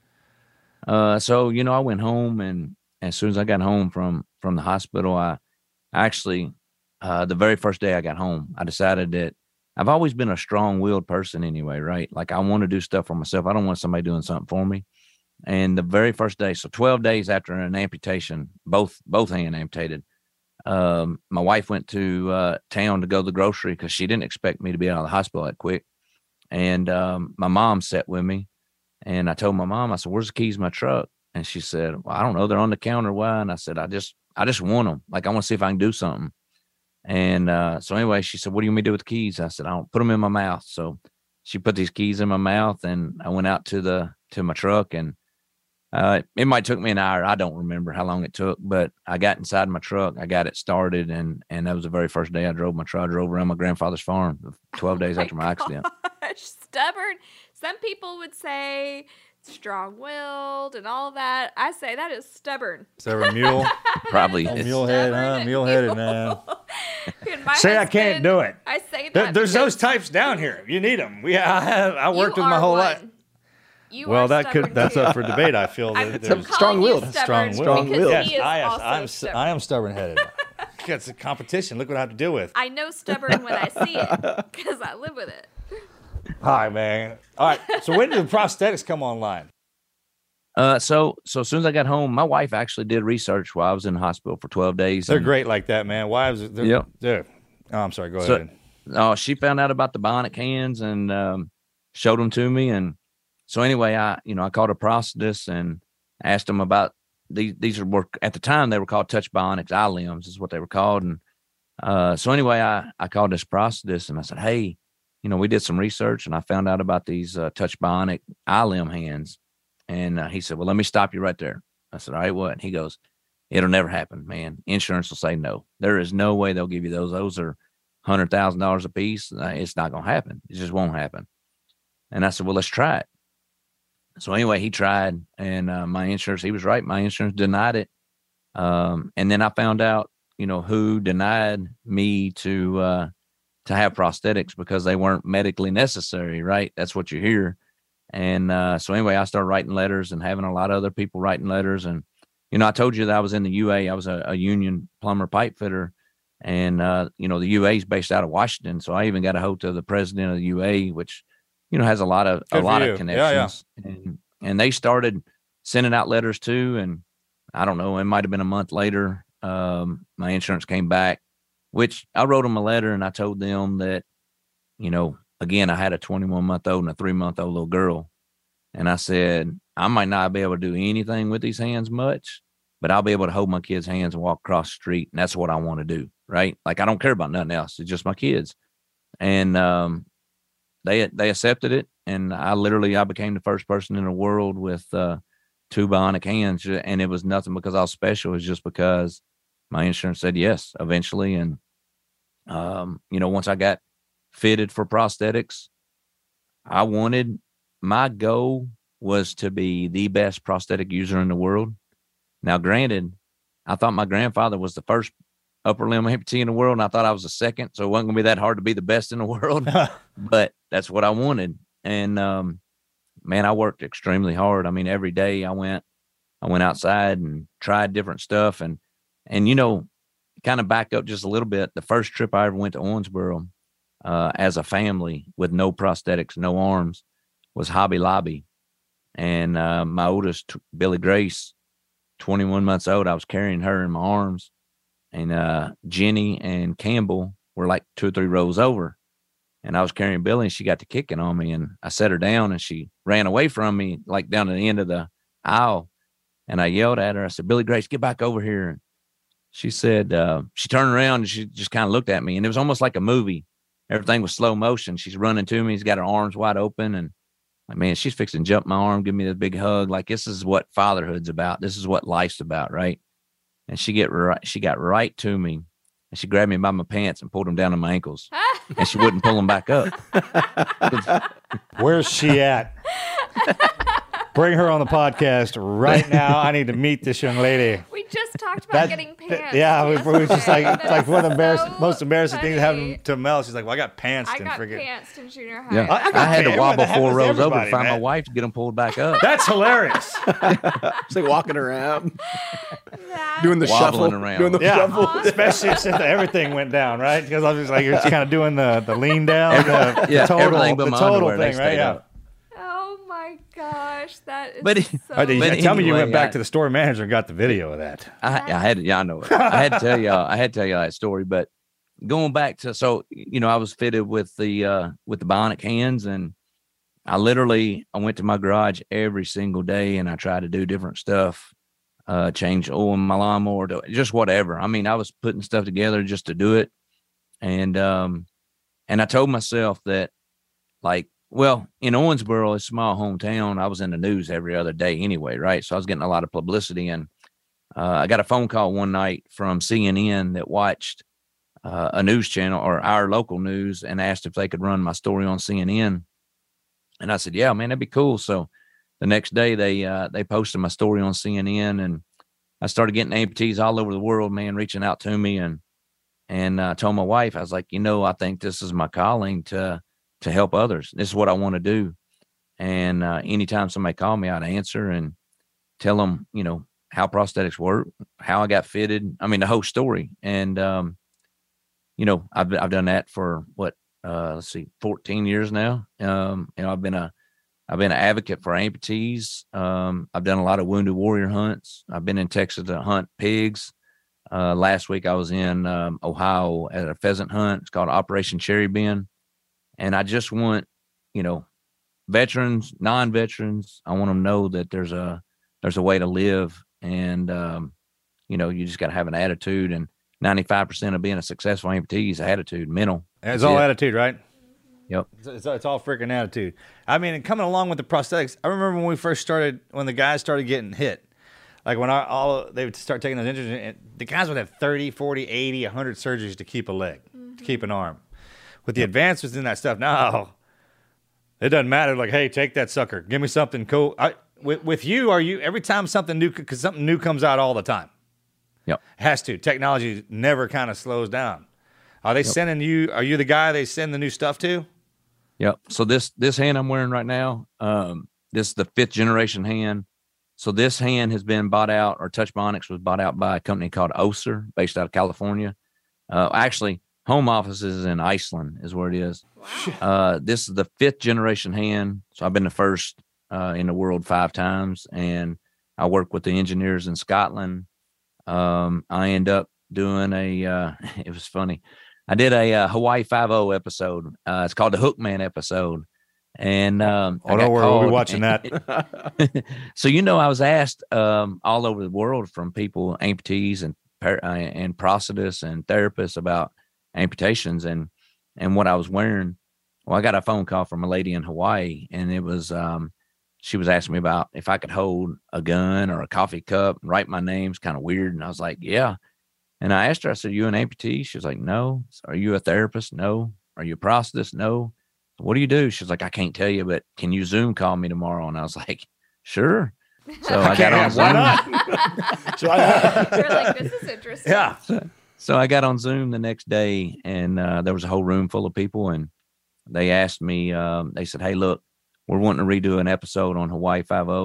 So I went home, and as soon as I got home from the hospital, I actually the very first day I got home, I decided that I've always been a strong-willed person anyway, right? Like I want to do stuff for myself. I don't want somebody doing something for me. And the very first day, so 12 days after an amputation, both hand amputated, my wife went to town to go to the grocery because she didn't expect me to be out of the hospital that quick. And my mom sat with me, and I told my mom, I said, "Where's the keys to my truck?" And she said, "Well, I don't know. They're on the counter. Why?" And I said, I just want them. Like, I want to see if I can do something. And so anyway, she said, "What do you want me to do with the keys?" I said, "I don't put them in my mouth." So she put these keys in my mouth, and I went out to my truck, and It might took me an hour. I don't remember how long it took, but I got inside my truck. I got it started, and that was the very first day I drove my truck. I drove around my grandfather's farm 12 days after my accident. Gosh, stubborn. Some people would say strong-willed and all that. I say that is stubborn. Stubborn mule. Probably. That is Mule head, stubborn huh? Mule headed, man. Dude, my Say I can't husband- do it. I say that. There's those because types down here. You need them. I worked you with my are whole one. life. You Well, are stubborn that's too. up for debate. I feel I'm that calling there's you Strong-willed. stubborn strong-willed. because Yes, he is also I stubborn. am stubborn-headed. It's a competition. Look what I have to deal with. I know stubborn when I see it because I live with it. Hi, man. All right. So when did the prosthetics come online? So as soon as I got home, my wife actually did research while I was in the hospital for 12 days. They're and- great like that, man. Wives, Yep. they're oh, I'm sorry. Go So- ahead. She found out about the bionic hands and showed them to me. And so anyway, I called a prosthetist and asked them about these were at the time they were called touch bionics, iLimbs is what they were called. And so anyway, I called this prosthetist and I said, hey, we did some research and I found out about these touch bionic iLimb hands. And he said, well, let me stop you right there. I said, all right, what? And he goes, it'll never happen, man. Insurance will say no. There is no way they'll give you those. Those are $100,000 a piece. It's not going to happen. It just won't happen. And I said, well, let's try it. So anyway, he tried and my insurance, he was right. My insurance denied it. And then I found out, who denied me to have prosthetics because they weren't medically necessary, right? That's what you hear. And so anyway, I started writing letters and having a lot of other people writing letters. And, I told you that I was in the UA. I was a union plumber pipe fitter. And, the UA is based out of Washington. So I even got a hold of the president of the UA, which, has a lot of connections. Yeah. And they started sending out letters too. And I don't know, it might have been a month later. My insurance came back, which I wrote them a letter and I told them that, again, I had a 21-month-old and a 3-month-old little girl. And I said, I might not be able to do anything with these hands much, but I'll be able to hold my kids' hands and walk across the street. And that's what I want to do. Right. Like, I don't care about nothing else. It's just my kids. And they accepted it. And I became the first person in the world with 2 bionic hands. And it was nothing because I was special. It was just because my insurance said yes eventually. And, once I got fitted for prosthetics, my goal was to be the best prosthetic user in the world. Now, granted, I thought my grandfather was the first upper limb amputee in the world, and I thought I was the second, so it wasn't going to be that hard to be the best in the world. But that's what I wanted. And, man, I worked extremely hard. I mean, every day I went outside and tried different stuff. And kind of back up just a little bit, the first trip I ever went to Owensboro as a family with no prosthetics, no arms, was Hobby Lobby. And my oldest, Billy Grace, 21 months old, I was carrying her in my arms. And Jenny and Campbell were like 2 or 3 rows over. And I was carrying Billy and she got to kicking on me. And I set her down and she ran away from me, like down to the end of the aisle. And I yelled at her. I said, Billy Grace, get back over here. And she said, she turned around and she just kind of looked at me. And it was almost like a movie. Everything was slow motion. She's running to me. She's got her arms wide open. And like, man, she's fixing to jump my arm, give me this big hug. Like, this is what fatherhood's about. This is what life's about, right? And she got right to me, and she grabbed me by my pants and pulled them down to my ankles, and she wouldn't pull them back up. Where's she at? Bring her on the podcast right now. I need to meet this young lady. We just talked about getting pants. Yeah, we were just like, yesterday. it's like one of the So most embarrassing things that funny. happened to Mel. She's like, well, I got pants I and got forget. pants in junior high. Yeah, I got I had to pants. wobble That happens 4 to rows over to everybody, find my man. wife to get them pulled back up. That's hilarious. It's like walking around, That- doing the Wobbling shuffle, around. doing the Yeah, shuffle. especially since everything went down, right? Because I was just like, you're just kind of doing the lean down, the everything but the my total underwear, they thing, right? stayed Yeah. up. Oh my gosh, that is But it- so. Oh, did you But tell me you anyway, went back I- to the store manager and got the video of that? I had to, I know it. I had to tell you that story. But going back to, so I was fitted with the bionic hands, and I went to my garage every single day, and I tried to do different stuff, change oil in my lawnmower, just whatever. I mean, I was putting stuff together just to do it, and I told myself that, like, Well, in Owensboro, a small hometown, I was in the news every other day anyway, right? So I was getting a lot of publicity, and I got a phone call one night from CNN that watched a news channel or our local news and asked if they could run my story on CNN. And I said, yeah, man, that'd be cool. So the next day they posted my story on CNN, and I started getting amputees all over the world, man, reaching out to me, and told my wife, I was like, I think this is my calling to help others. This is what I want to do. And anytime somebody called me, I'd answer and tell them, how prosthetics work, how I got fitted. I mean, the whole story. And, I've done that for 14 years now. I've been an advocate for amputees. I've done a lot of wounded warrior hunts. I've been in Texas to hunt pigs. Last week I was in Ohio at a pheasant hunt. It's called Operation Cherry Bin. And I just want, veterans, non-veterans, I want them to know that there's a way to live. And, you just got to have an attitude. And 95% of being a successful amputee is attitude, mental. It's all attitude, right? Yep. It's all freaking attitude. I mean, and coming along with the prosthetics, I remember when we first started, when the guys started getting hit, like when they would start taking those injuries, and the guys would have 30, 40, 80, 100 surgeries to keep a leg, to keep an arm. With the advancements in that stuff now, it doesn't matter. Like, hey, take that sucker. Give me something cool. With you, every time something new, because something new comes out all the time. Yep. It has to. Technology never kind of slows down. Are they sending you? Are you the guy they send the new stuff to? Yep. So this hand I'm wearing right now, this is the 5th generation hand. So this hand has been bought out, or Touch Bionics was bought out by a company called Össur, based out of California. Actually, home office is in Iceland, is where it is. Wow. This is the 5th generation hand. So I've been the first in the world 5 times, and I work with the engineers in Scotland. I end up doing it was funny. I did a Hawaii 5-0 episode. It's called the Hookman episode. And don't worry, we'll be watching that. So I was asked all over the world from people, amputees and prosthetists and therapists about amputations and what I was wearing. Well, I got a phone call from a lady in Hawaii, and it was she was asking me about if I could hold a gun or a coffee cup and write my name. It's kind of weird, and I was like, yeah. And I asked her, I said, "You an amputee?" She was like, "No." "Are you a therapist?" "No." "Are you a prosthetist?" "No." "What do you do?" She was like, "I can't tell you, but can you Zoom call me tomorrow?" And I was like, "Sure." So I got on Zoom. Why not? You're like, this is interesting. Yeah. So I got on Zoom the next day, and there was a whole room full of people, and they asked me, they said, "Hey, look, we're wanting to redo an episode on Hawaii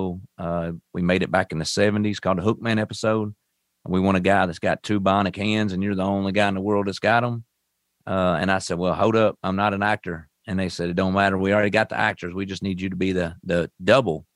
5-0. We made it back in the 70s called the Hookman episode. We want a guy that's got 2 bionic hands, and you're the only guy in the world that's got them." And I said, "Well, hold up. I'm not an actor." And they said, "It don't matter. We already got the actors. We just need you to be the double."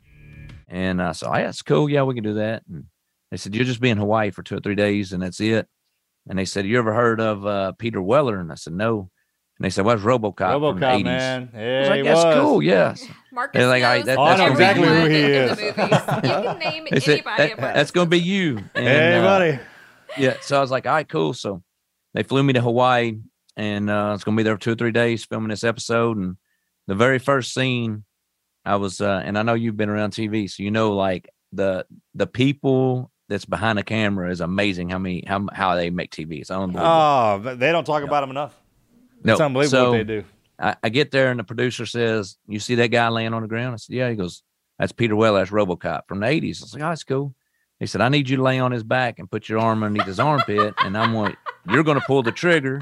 And so I that's cool. Yeah, we can do that. And they said, "You'll just be in Hawaii for 2 or 3 days, and that's it." And they said, "You ever heard of Peter Weller?" And I said, "No." And they said, "What's RoboCop from the 80s?" Man. Yeah, I was like, "That's cool." Yes. Marcus They're like, knows I know exactly who he everyone is. in the movies. You can name They said, anybody. that's going to be you. And, Hey, buddy. Yeah. So I was like, all right, cool. So they flew me to Hawaii, and it's going to be there for 2 or 3 days filming this episode. And the very first scene, I was, and I know you've been around TV, so like the people that's behind the camera is amazing. How they make TV. It's unbelievable. Oh, but they don't talk about him enough. No. It's unbelievable So what they do. I get there, and the producer says, "You see that guy laying on the ground?" I said, "Yeah." He goes, "That's Peter Weller. That's RoboCop from the 80s. I was like, "Oh, that's cool." He said, "I need you to lay on his back and put your arm underneath his armpit, and you're going to pull the trigger,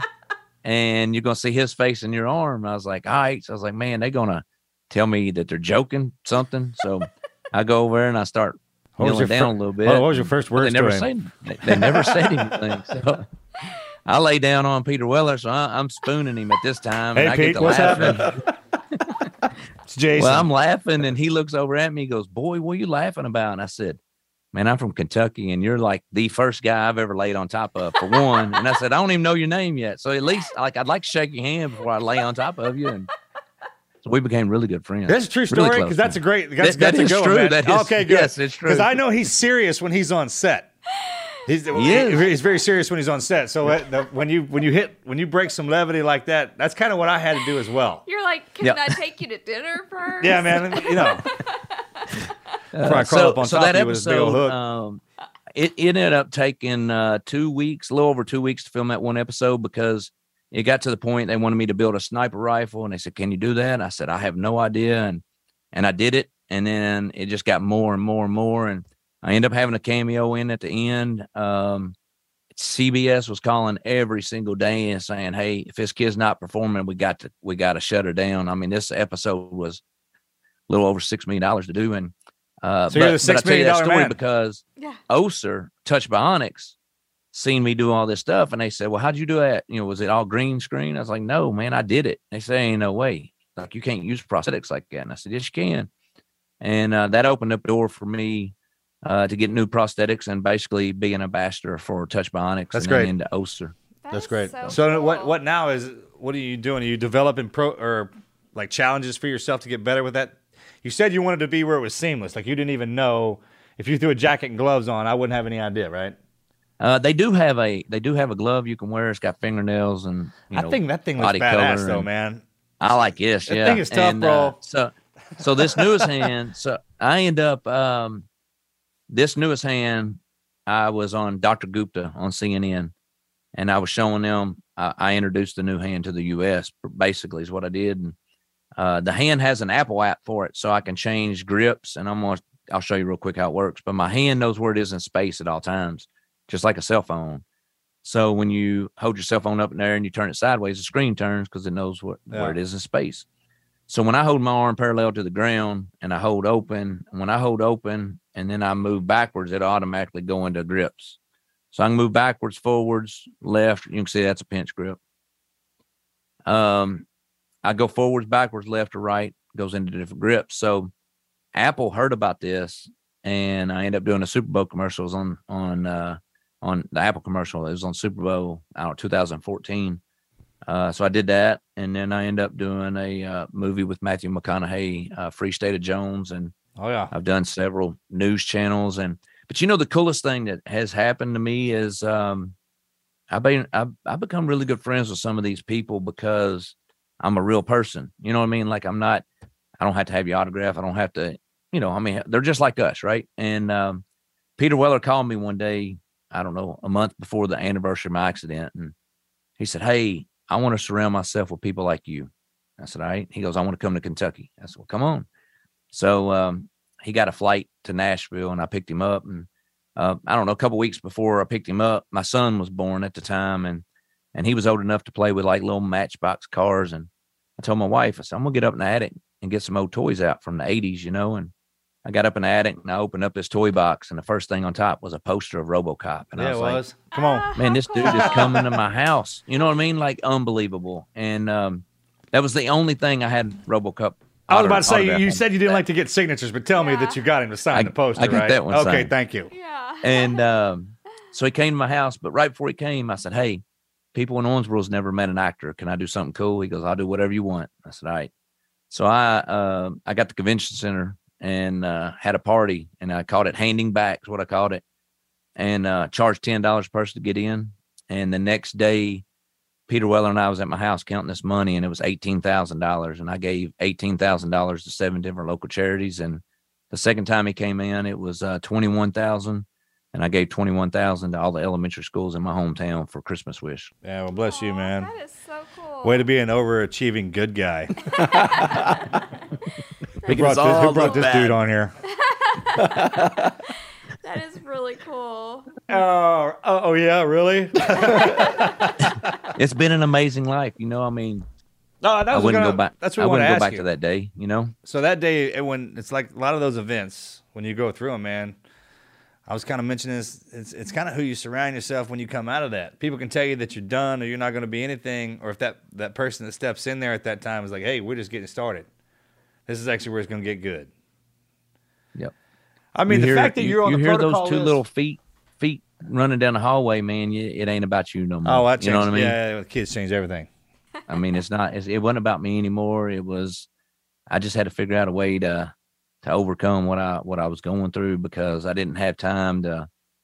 and you're going to see his face in your arm." And I was like, "All right." So I was like, man, they're going to tell me that they're joking something. So I go over there and I start kneeling down a little bit. What was your first words They never to him? they never said anything. So I lay down on Peter Weller, so I'm spooning him at this time. Hey, and I Pete, get to what's laughing. happening? It's Jason. Well, I'm laughing, and he looks over at me. He goes, "Boy, what are you laughing about?" And I said, "Man, I'm from Kentucky, and you're like the first guy I've ever laid on top of, for one." And I said, "I don't even know your name yet, so at least I'd like to shake your hand before I lay on top of you." And so we became really good friends. That's a true Really story, close because that's a friends. great. That's That a is good true. one, man. That is- Okay, good. yes, it's true. Because I know he's serious when he's on set. He's very serious when he's on set. So when you break some levity like that, that's kind of what I had to do as well. You're like, can I take you to dinner first? Yeah, man. You know. Before I crawl up on top that of you with this big old episode, hook. it ended up taking 2 weeks, a little over 2 weeks to film that one episode because it got to the point they wanted me to build a sniper rifle, and they said, "Can you do that?" I said, "I have no idea," and I did it, and then it just got more and more and more, and I ended up having a cameo in at the end. CBS was calling every single day and saying, "Hey, if this kid's not performing, we got to shut her down." I mean, this episode was a little over $6 million to do, and so you're the $6 million man. Because Oser, Touch Bionics, seen me do all this stuff, and they said, "Well, how'd you do that? You know, was it all green screen?" I was like, "No, man, I did it." They say, "Ain't no way. Like, you can't use prosthetics like that." And I said, "Yes, you can." And that opened up the door for me to get new prosthetics and basically be an ambassador for Touch Bionics. That's and great. Then into Oser. That's great. So cool. what now is? What are you doing? Are you developing like challenges for yourself to get better with that? You said you wanted to be where it was seamless. Like you didn't even know if you threw a jacket and gloves on, I wouldn't have any idea, right? They do have a glove you can wear. It's got fingernails and I think that thing looks badass though, man. I like this. That thing is tough, bro. So this newest hand. So I end up this newest hand. I was on Dr. Gupta on CNN, and I was showing them. I introduced the new hand to the U.S. Basically, is what I did. And the hand has an Apple app for it, so I can change grips. And I'll show you real quick how it works. But my hand knows where it is in space at all times, just like a cell phone. So when you hold your cell phone up in there and you turn it sideways, the screen turns because it knows where it is in space. So when I hold my arm parallel to the ground and I hold open, when I hold open and then I move backwards, it automatically go into grips. So I can move backwards, forwards, left. You can see that's a pinch grip. I go forwards, backwards, left or right, goes into different grips. So Apple heard about this, and I ended up doing a Super Bowl commercials on the Apple commercial. It was on Super Bowl, 2014. So I did that, and then I ended up doing a movie with Matthew McConaughey, Free State of Jones, and I've done several news channels. But you know, the coolest thing that has happened to me is I've become really good friends with some of these people because I'm a real person. You know what I mean? Like I don't have to have your autograph. I don't have to, they're just like us, right? And Peter Weller called me one day, I don't know, a month before the anniversary of my accident, and he said, "Hey, I want to surround myself with people like you." I said, "All right." He goes, "I want to come to Kentucky." I said, "Well, come on." So he got a flight to Nashville, and I picked him up. And I don't know, a couple weeks before I picked him up, my son was born at the time, and he was old enough to play with like little Matchbox cars. And I told my wife, I said, "I'm gonna get up in the attic and get some old toys out from the 80s, And I got up in the attic and I opened up this toy box, and the first thing on top was a poster of RoboCop. And I was like, "Come on, man, this dude is coming to my house." You know what I mean? Like unbelievable. And that was the only thing I had RoboCop. I was about to say, you said you didn't like to get signatures, but tell me that you got him to sign the poster, I got right? that one Okay, signed. thank you. Yeah. And so he came to my house, but right before he came, I said, "Hey, people in Owensboro's never met an actor. Can I do something cool?" He goes, "I'll do whatever you want." I said, "All right." So I got the convention center and had a party, and I called it Handing Back is what I called it, and charged $10 per person to get in. And the next day, Peter Weller and I was at my house counting this money, and it was $18,000, and I gave $18,000 to 7 different local charities. And the second time he came in, it was $21,000, and I gave $21,000 to all the elementary schools in my hometown for Christmas wish. Yeah, well, bless you, man. That is so cool. Way to be an overachieving good guy. Who Making us all brought look this bad. dude on here? That is really cool. Oh, yeah, really? It's been an amazing life, I mean. No, I wouldn't go back. That's what I I want to wouldn't ask go back you. to that day, So that day, when it's like a lot of those events, when you go through them, man, I was kind of mentioning this. It's kind of who you surround yourself when you come out of that. People can tell you that you're done or you're not going to be anything, or if that person that steps in there at that time is like, "Hey, we're just getting started. This is actually where it's going to get good." Yep. I mean, the fact that you're on the protocol those two list- little feet running down the hallway, man, it ain't about you no more. Oh, that changed. You know what I mean? Yeah, kids change everything. I mean, it wasn't about me anymore. I just had to figure out a way to overcome what I was going through, because I didn't have time to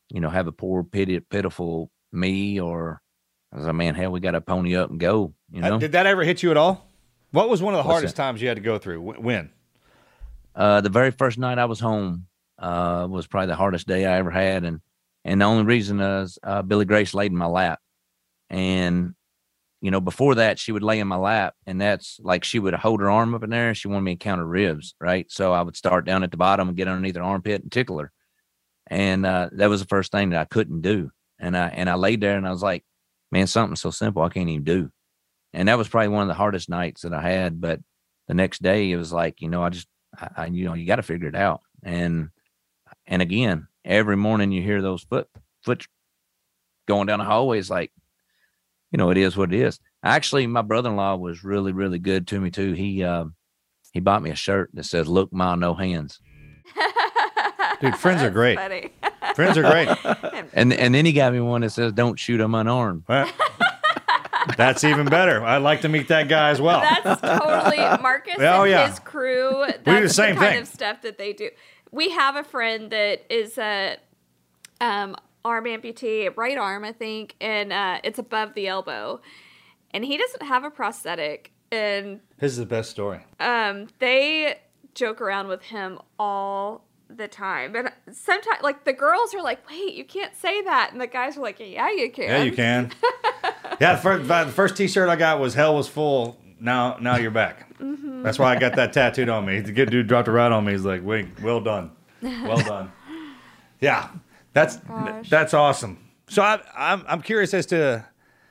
have a poor, pitiful me, or I was like, man, hell, we got to pony up and go. Did that ever hit you at all? What was one of the What's hardest that? times you had to go through? When? The very first night I was home was probably the hardest day I ever had, and the only reason is Billy Grace laid in my lap, and before that she would lay in my lap, and that's like she would hold her arm up in there, and she wanted me to count her ribs, right? So I would start down at the bottom and get underneath her armpit and tickle her, and that was the first thing that I couldn't do, and I laid there and I was like, man, something so simple I can't even do, and that was probably one of the hardest nights that I had. But the next day it was like, you got to figure it out. And again, every morning you hear those foot going down the hallway. It's like, it is what it is. Actually, my brother-in-law was really, really good to me too. He bought me a shirt that says, "Look, Ma, no hands." Dude, friends are great. Funny. Friends are great. And then he got me one that says, "Don't shoot him unarmed." Well, that's even better. I'd like to meet that guy as well. That's totally Marcus Oh, and yeah. his crew. That's We do the same kind thing. of stuff that they do. We have a friend that is a arm amputee, right arm, I think, and it's above the elbow, and he doesn't have a prosthetic. And This is the best story. they joke around with him all the time, and sometimes, like, the girls are like, "Wait, you can't say that," and the guys are like, "Yeah, you can." Yeah, you can. Yeah, the first T-shirt I got was "Hell was full. Now you're back." Mm-hmm. That's why I got that tattooed on me. The good dude dropped it right on me. He's like, "Wait, well done, well done." Yeah, that's awesome. So I'm curious as to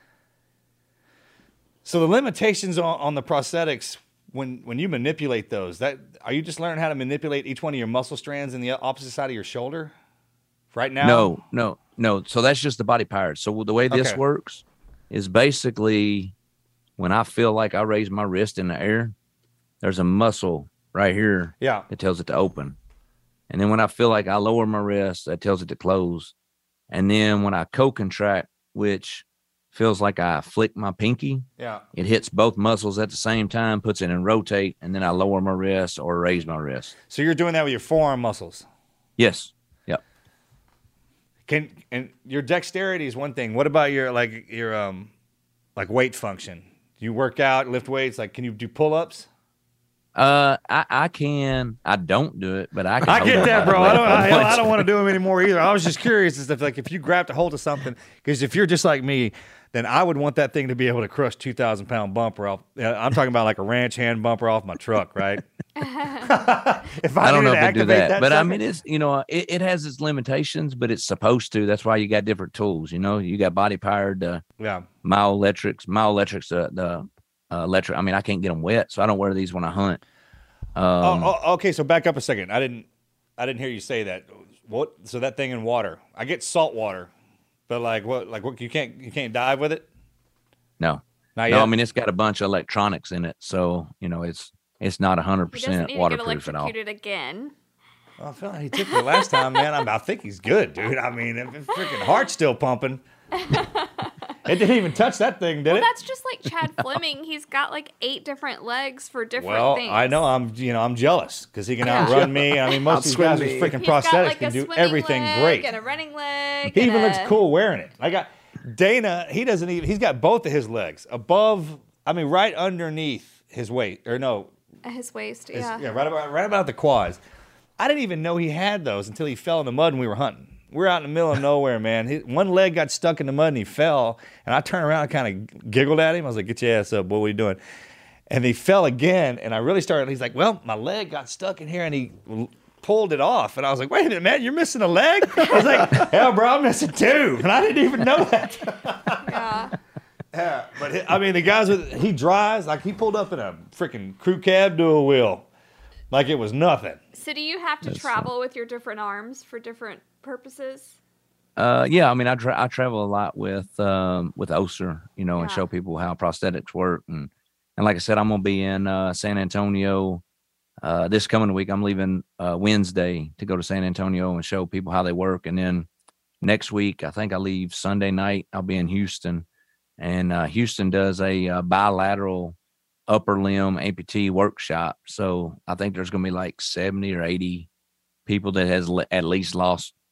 the limitations on the prosthetics when you manipulate those. That are you just learning how to manipulate each one of your muscle strands in the opposite side of your shoulder right now? No. So that's just the body part. So the way this Okay. works is basically when I feel like I raise my wrist in the air, there's a muscle right here Yeah. that tells it to open. And then when I feel like I lower my wrist, that tells it to close. And then when I co-contract, which feels like I flick my pinky, Yeah. it hits both muscles at the same time, puts it in rotate, and then I lower my wrist or raise my wrist. So you're doing that with your forearm muscles. Yes. Yep. And your dexterity is one thing. What about your weight function? Do you work out, lift weights? Like, can you do pull-ups? I can. I don't do it, but I can. I hold get up that, my bro. weight I for don't want to do them anymore either. I was just curious as if you grabbed a hold of something, because if you're just like me, then I would want that thing to be able to crush 2,000-pound bumper off. I'm talking about like a ranch hand bumper off my truck, right? If I don't know needed if to it do activate that, but I sucker- mean, it's it has its limitations, but it's supposed to. That's why you got different tools. You got body powered, yeah. myoelectrics, the electric. I mean, I can't get them wet, so I don't wear these when I hunt. Okay. So back up a second. I didn't hear you say that. What? So that thing in water, I get salt water, but like what? You can't dive with it. No, Not no. yet? I mean, it's got a bunch of electronics in it, so it's not He doesn't 100% need to get waterproof at all. electrocuted again. I feel like he took me last time, man. I think he's good, dude. I mean, if his freaking heart's still pumping. It didn't even touch that thing, did Well, it? that's just like Chad Fleming. He's got like 8 different legs for different Well, things. I know I'm jealous because he can outrun me. I mean, most of these guys with Outswim me. freaking He's got prosthetics like can a do swimming everything leg great. and a running leg. He and even looks a- cool wearing it. I got Dana. He doesn't even. He's got both of his legs above. I mean, right underneath his waist, or no, at his waist. his- Yeah. right about the quads. I didn't even know he had those until he fell in the mud when we were hunting. We're out in the middle of nowhere, man. One leg got stuck in the mud and he fell. And I turned around and kind of giggled at him. I was like, "Get your ass up, boy. What are you doing?" And he fell again. And I really started. He's like, "Well, my leg got stuck in here," and he pulled it off. And I was like, "Wait a minute, man, you're missing a leg?" I was like, "Hell, bro, I'm missing 2." And I didn't even know that. Yeah. Yeah, but I mean, the guys he drives like he pulled up in a freaking crew cab dual wheel, like it was nothing. So do you have to travel with your different arms for different purposes? Yeah, I mean, I travel a lot with Oster, and Yeah. show people how prosthetics work, and like I said, I'm gonna be in San Antonio this coming week. I'm leaving Wednesday to go to San Antonio and show people how they work, and then next week I think I leave Sunday night. I'll be in Houston, and Houston does a bilateral upper limb amputee workshop. So I think there's gonna be like 70 or 80 people that has at least lost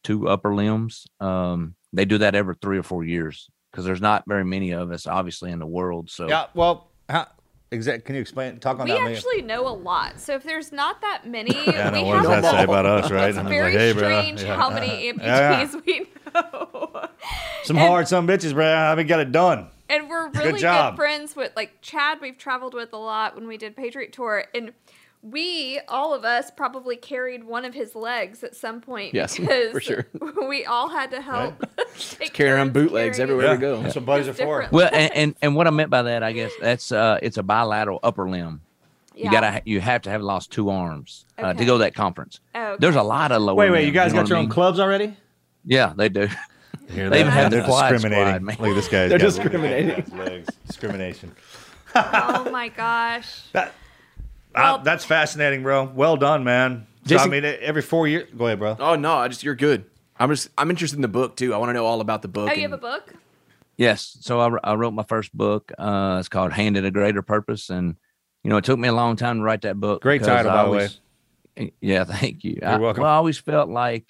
2 upper limbs. They do that every 3 or 4 years because there's not very many of us, obviously, in the world. So Yeah. Well, can you explain? Talk on We that. actually know a lot. So if there's not that many, Yeah, I know. we What have does that a say about us, right? It's And very hey, bro. strange Yeah. how many amputees Yeah. we know. Some hard some bitches, bro. I haven't got it done. And we're really good job. friends with, like, Chad, we've traveled with a lot when we did Patriot Tour. And we, all of us, probably carried one of his legs at some point. Yes, because for sure. We all had to help. take Carrying around turns bootlegs carrying- everywhere we go. That's what buddies are It's for. different. well, and what I meant by that, I guess it's a bilateral upper limb. Yeah. You have to have lost 2 arms to Okay. go to that conference. Oh, okay. There's a lot of lower. Wait, limbs, you guys know got what your I own mean? clubs already? Yeah, they do. Hear They even have They're the quad discriminating. squad, man. Look at this guy. They're discriminating. Legs. Discrimination. Oh, my gosh. Well- That's fascinating, bro. Well done, man. So, Jason- I mean, every 4 years. Go ahead, bro. Oh no, you're good. I'm interested in the book too. I want to know all about the book. Oh, you have and- a book? Yes. So I wrote my first book. It's called Handed a Greater Purpose. And, it took me a long time to write that book. Great because title, I by the always- Yeah, thank you. You're welcome. Well, I always felt like,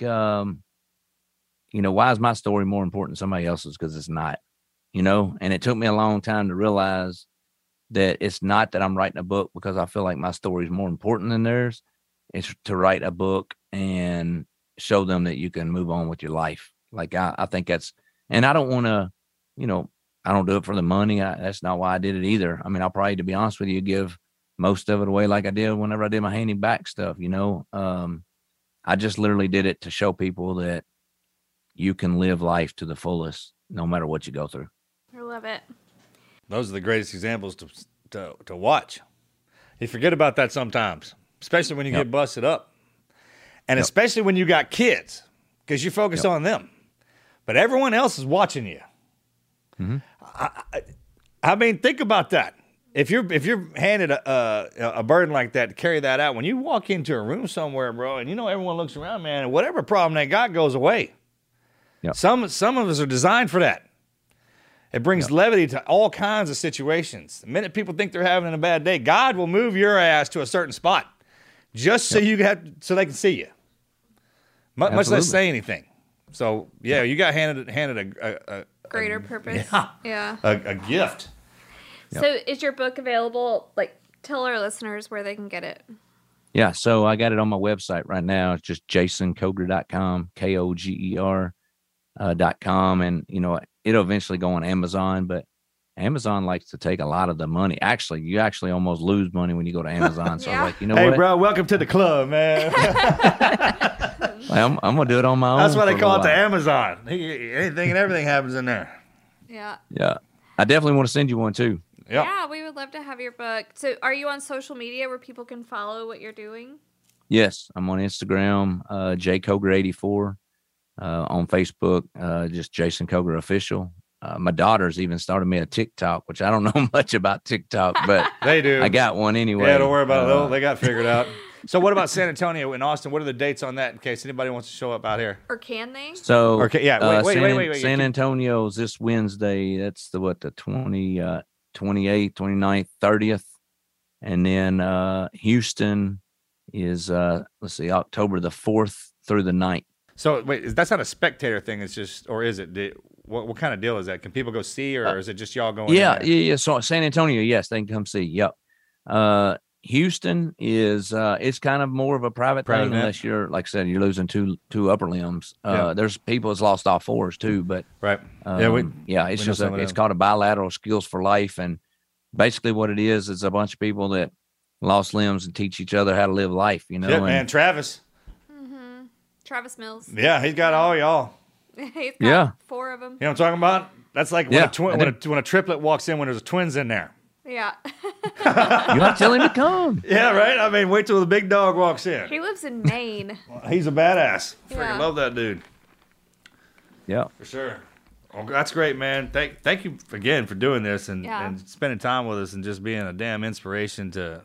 why is my story more important than somebody else's? Because it's not, and it took me a long time to realize that it's not that I'm writing a book because I feel like my story is more important than theirs. It's to write a book and show them that you can move on with your life. Like, I think that's, and I don't want to, I don't do it for the money. That's not why I did it either. I mean, I'll probably, to be honest with you, give most of it away like I did whenever I did my handing back stuff, I just literally did it to show people that you can live life to the fullest no matter what you go through. I love it. Those are the greatest examples to watch. You forget about that sometimes, especially when you get busted up. And especially when you got kids, because you focus on them. But everyone else is watching you. Mm-hmm. I mean, think about that. If you're handed a burden like that to carry that out, when you walk into a room somewhere, bro, and everyone looks around, man, and whatever problem they got goes away. Yep. Some of us are designed for that. It brings levity to all kinds of situations. The minute people think they're having a bad day, God will move your ass to a certain spot just so so they can see you. Much less Absolutely. say anything. So you got handed a Greater purpose. Yeah. a gift. So is your book available? Like, tell our listeners where they can get it. Yeah, so I got it on my website right now. It's just jasonkoger.com, KOGER.com. And, it'll eventually go on Amazon, but Amazon likes to take a lot of the money. Actually, you actually almost lose money when you go to Amazon. So Yeah. I'm like, you know Hey, what? bro, welcome to the club, man. I'm going to do it on my own. That's why for they a call it little the while. Amazon. Anything and everything happens in there. Yeah. Yeah. I definitely want to send you one too. Yep. Yeah, we would love to have your book. So are you on social media where people can follow what you're doing? Yes, I'm on Instagram, jkoger84, on Facebook, just Jason Koger Official. My daughter's even started me a TikTok, which I don't know much about TikTok, but They do. I got one anyway. Yeah, don't worry about it. They got figured out. So what about San Antonio and Austin? What are the dates on that in case anybody wants to show up out here? Or can they? So, Okay, yeah, wait. San Antonio's this Wednesday. That's the 28th, 29th, 30th. And then Houston is, October the 4th through the 9th. So wait, that's not a spectator thing. It's just, or is it? What kind of deal is that? Can people go see, or is it just y'all going? Yeah, in there? yeah. So San Antonio, yes, they can come see. Yep. Houston is it's kind of more of a private thing event. unless you're, like I said, you're losing two upper limbs. Yeah. There's people that's lost all fours too, but Right. it's know just some of it's them. called a bilateral skills for life, and basically what it is a bunch of people that lost limbs and teach each other how to live life. Yeah, and, man, Travis. Travis Mills. Yeah, he's got all y'all. He's got Yeah. 4 of them. You know what I'm talking about? That's like when, Yeah, a, twin, when a triplet walks in when there's twins in there. Yeah. you have to tell him to come. Yeah, right? I mean, wait till the big dog walks in. He lives in Maine. He's a badass. Freaking Yeah. love that dude. Yeah. For sure. Well, that's great, man. Thank you again for doing this and spending time with us and just being a damn inspiration to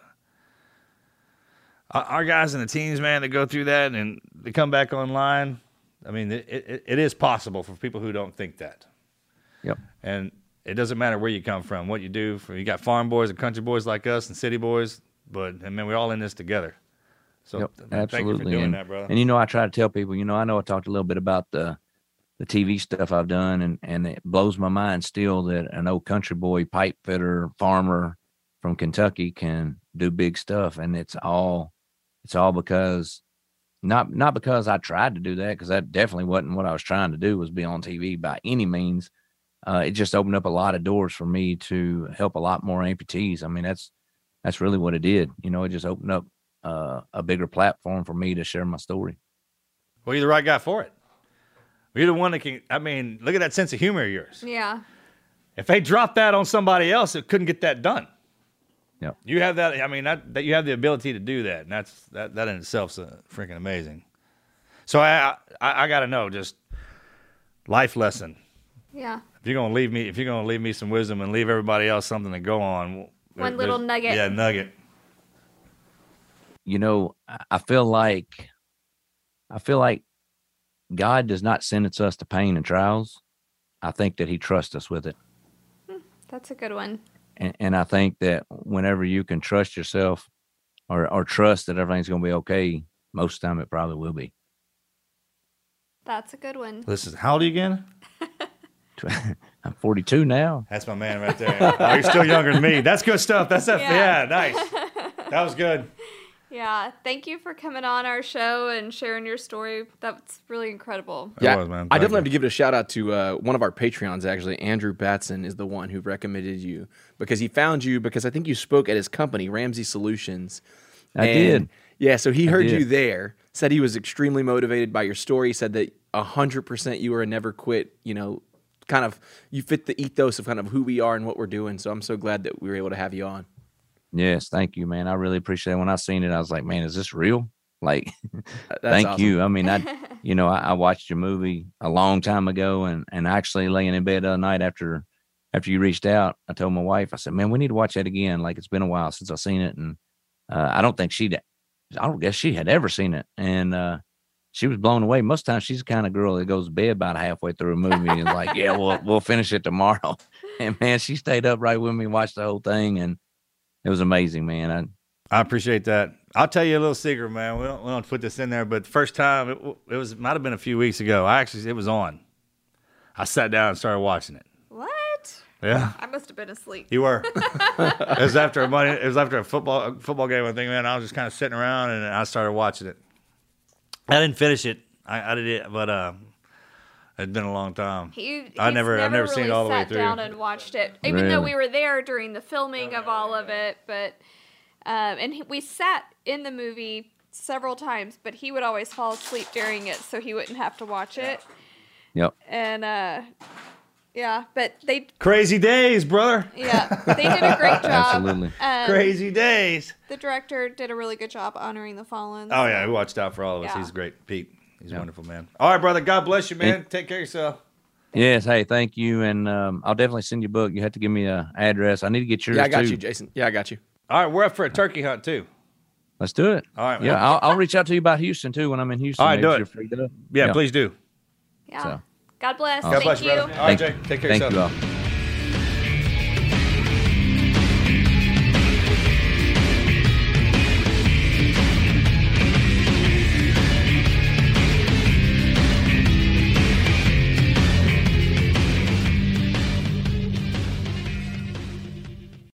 our guys and the teams, man, that go through that and they come back online. I mean, it is possible for people who don't think that. Yep. And it doesn't matter where you come from, what you do. You got farm boys and country boys like us and city boys, but I mean, we're all in this together. So Yep, man, thank you absolutely. for doing and, that, brother. and I try to tell people, I know I talked a little bit about the TV stuff I've done, and it blows my mind still that an old country boy, pipe fitter, farmer from Kentucky can do big stuff, and it's all because not because I tried to do that, because that definitely wasn't what I was trying to do, was be on TV by any means. It just opened up a lot of doors for me to help a lot more amputees. I mean, that's really what it did. It just opened up a bigger platform for me to share my story. Well, you're the right guy for it. You're the one that can. I mean, look at that sense of humor of yours. Yeah. If they dropped that on somebody else, it couldn't get that done. Yep. You have that. I mean, that you have the ability to do that, and that in itself is freaking amazing. So I got to know, just life lesson. Yeah. If you're gonna leave me some wisdom and leave everybody else something to go on. One little nugget. Yeah, nugget. I feel like God does not sentence us to pain and trials. I think that he trusts us with it. That's a good one. And I think that whenever you can trust yourself or trust that everything's going to be okay, most of the time it probably will be. That's a good one. Listen, how old are you again? I'm 42 now. That's my man right there. Oh, you're still younger than me. That's good stuff. Yeah. Yeah, nice. That was good. Yeah. Thank you for coming on our show and sharing your story. That's really incredible. It was, man. I Thank definitely you. have to give it a shout out to one of our Patreons, actually. Andrew Batson is the one who recommended you because he found you because I think you spoke at his company, Ramsey Solutions. I did. Yeah, so he heard did. you there, said he was extremely motivated by your story, said that 100% you were a never quit, kind of you fit the ethos of kind of who we are and what we're doing. So I'm so glad that we were able to have you on. Yes, thank you, man. I really appreciate it. When I seen it, I was like, man, is this real? Like, That's thank awesome. you. I mean, I watched your movie a long time ago, and actually laying in bed the other night after you reached out, I told my wife, I said, man, we need to watch that again. Like, it's been a while since I've seen it. And I don't guess she had ever seen it. And she was blown away. Most times she's the kind of girl that goes to bed about halfway through a movie and like, yeah, we'll finish it tomorrow. And man, she stayed up right with me, watched the whole thing, and it was amazing, man. I appreciate that. I'll tell you a little secret, man. We don't put this in there, but the first time it might have been a few weeks ago. It was on. I sat down and started watching it. What? Yeah, I must have been asleep. you were. It was after a football game. I think, man. I was just kind of sitting around and I started watching it. I didn't finish it. I did it, but it's been a long time. I've never seen it all the way through. Sat down and watched it, even though we were there during the filming of all of it. But we sat in the movie several times, but he would always fall asleep during it, so he wouldn't have to watch it. Yep. And yeah, but they Crazy days, brother. they did a great job. Absolutely. Crazy days. The director did a really good job honoring the fallen. Oh yeah, he watched out for all of us. Yeah. He's great, Pete. He's a wonderful man. All right, brother. God bless you, man. Take care of yourself. Yes. Hey, thank you. And I'll definitely send you a book. You have to give me an address. I need to get yours Yeah, I got too. you, Jason. Yeah, I got you. All right, we're up for a turkey hunt too. Let's do it. All right, man. Yeah, I'll reach out to you about Houston too when I'm in Houston. All right, Maybe do if it. you're freed up. Yeah, please do. Yeah. So. God bless. God bless Thank you, you. brother. All right, Jake. Take care of Thank yourself. you all.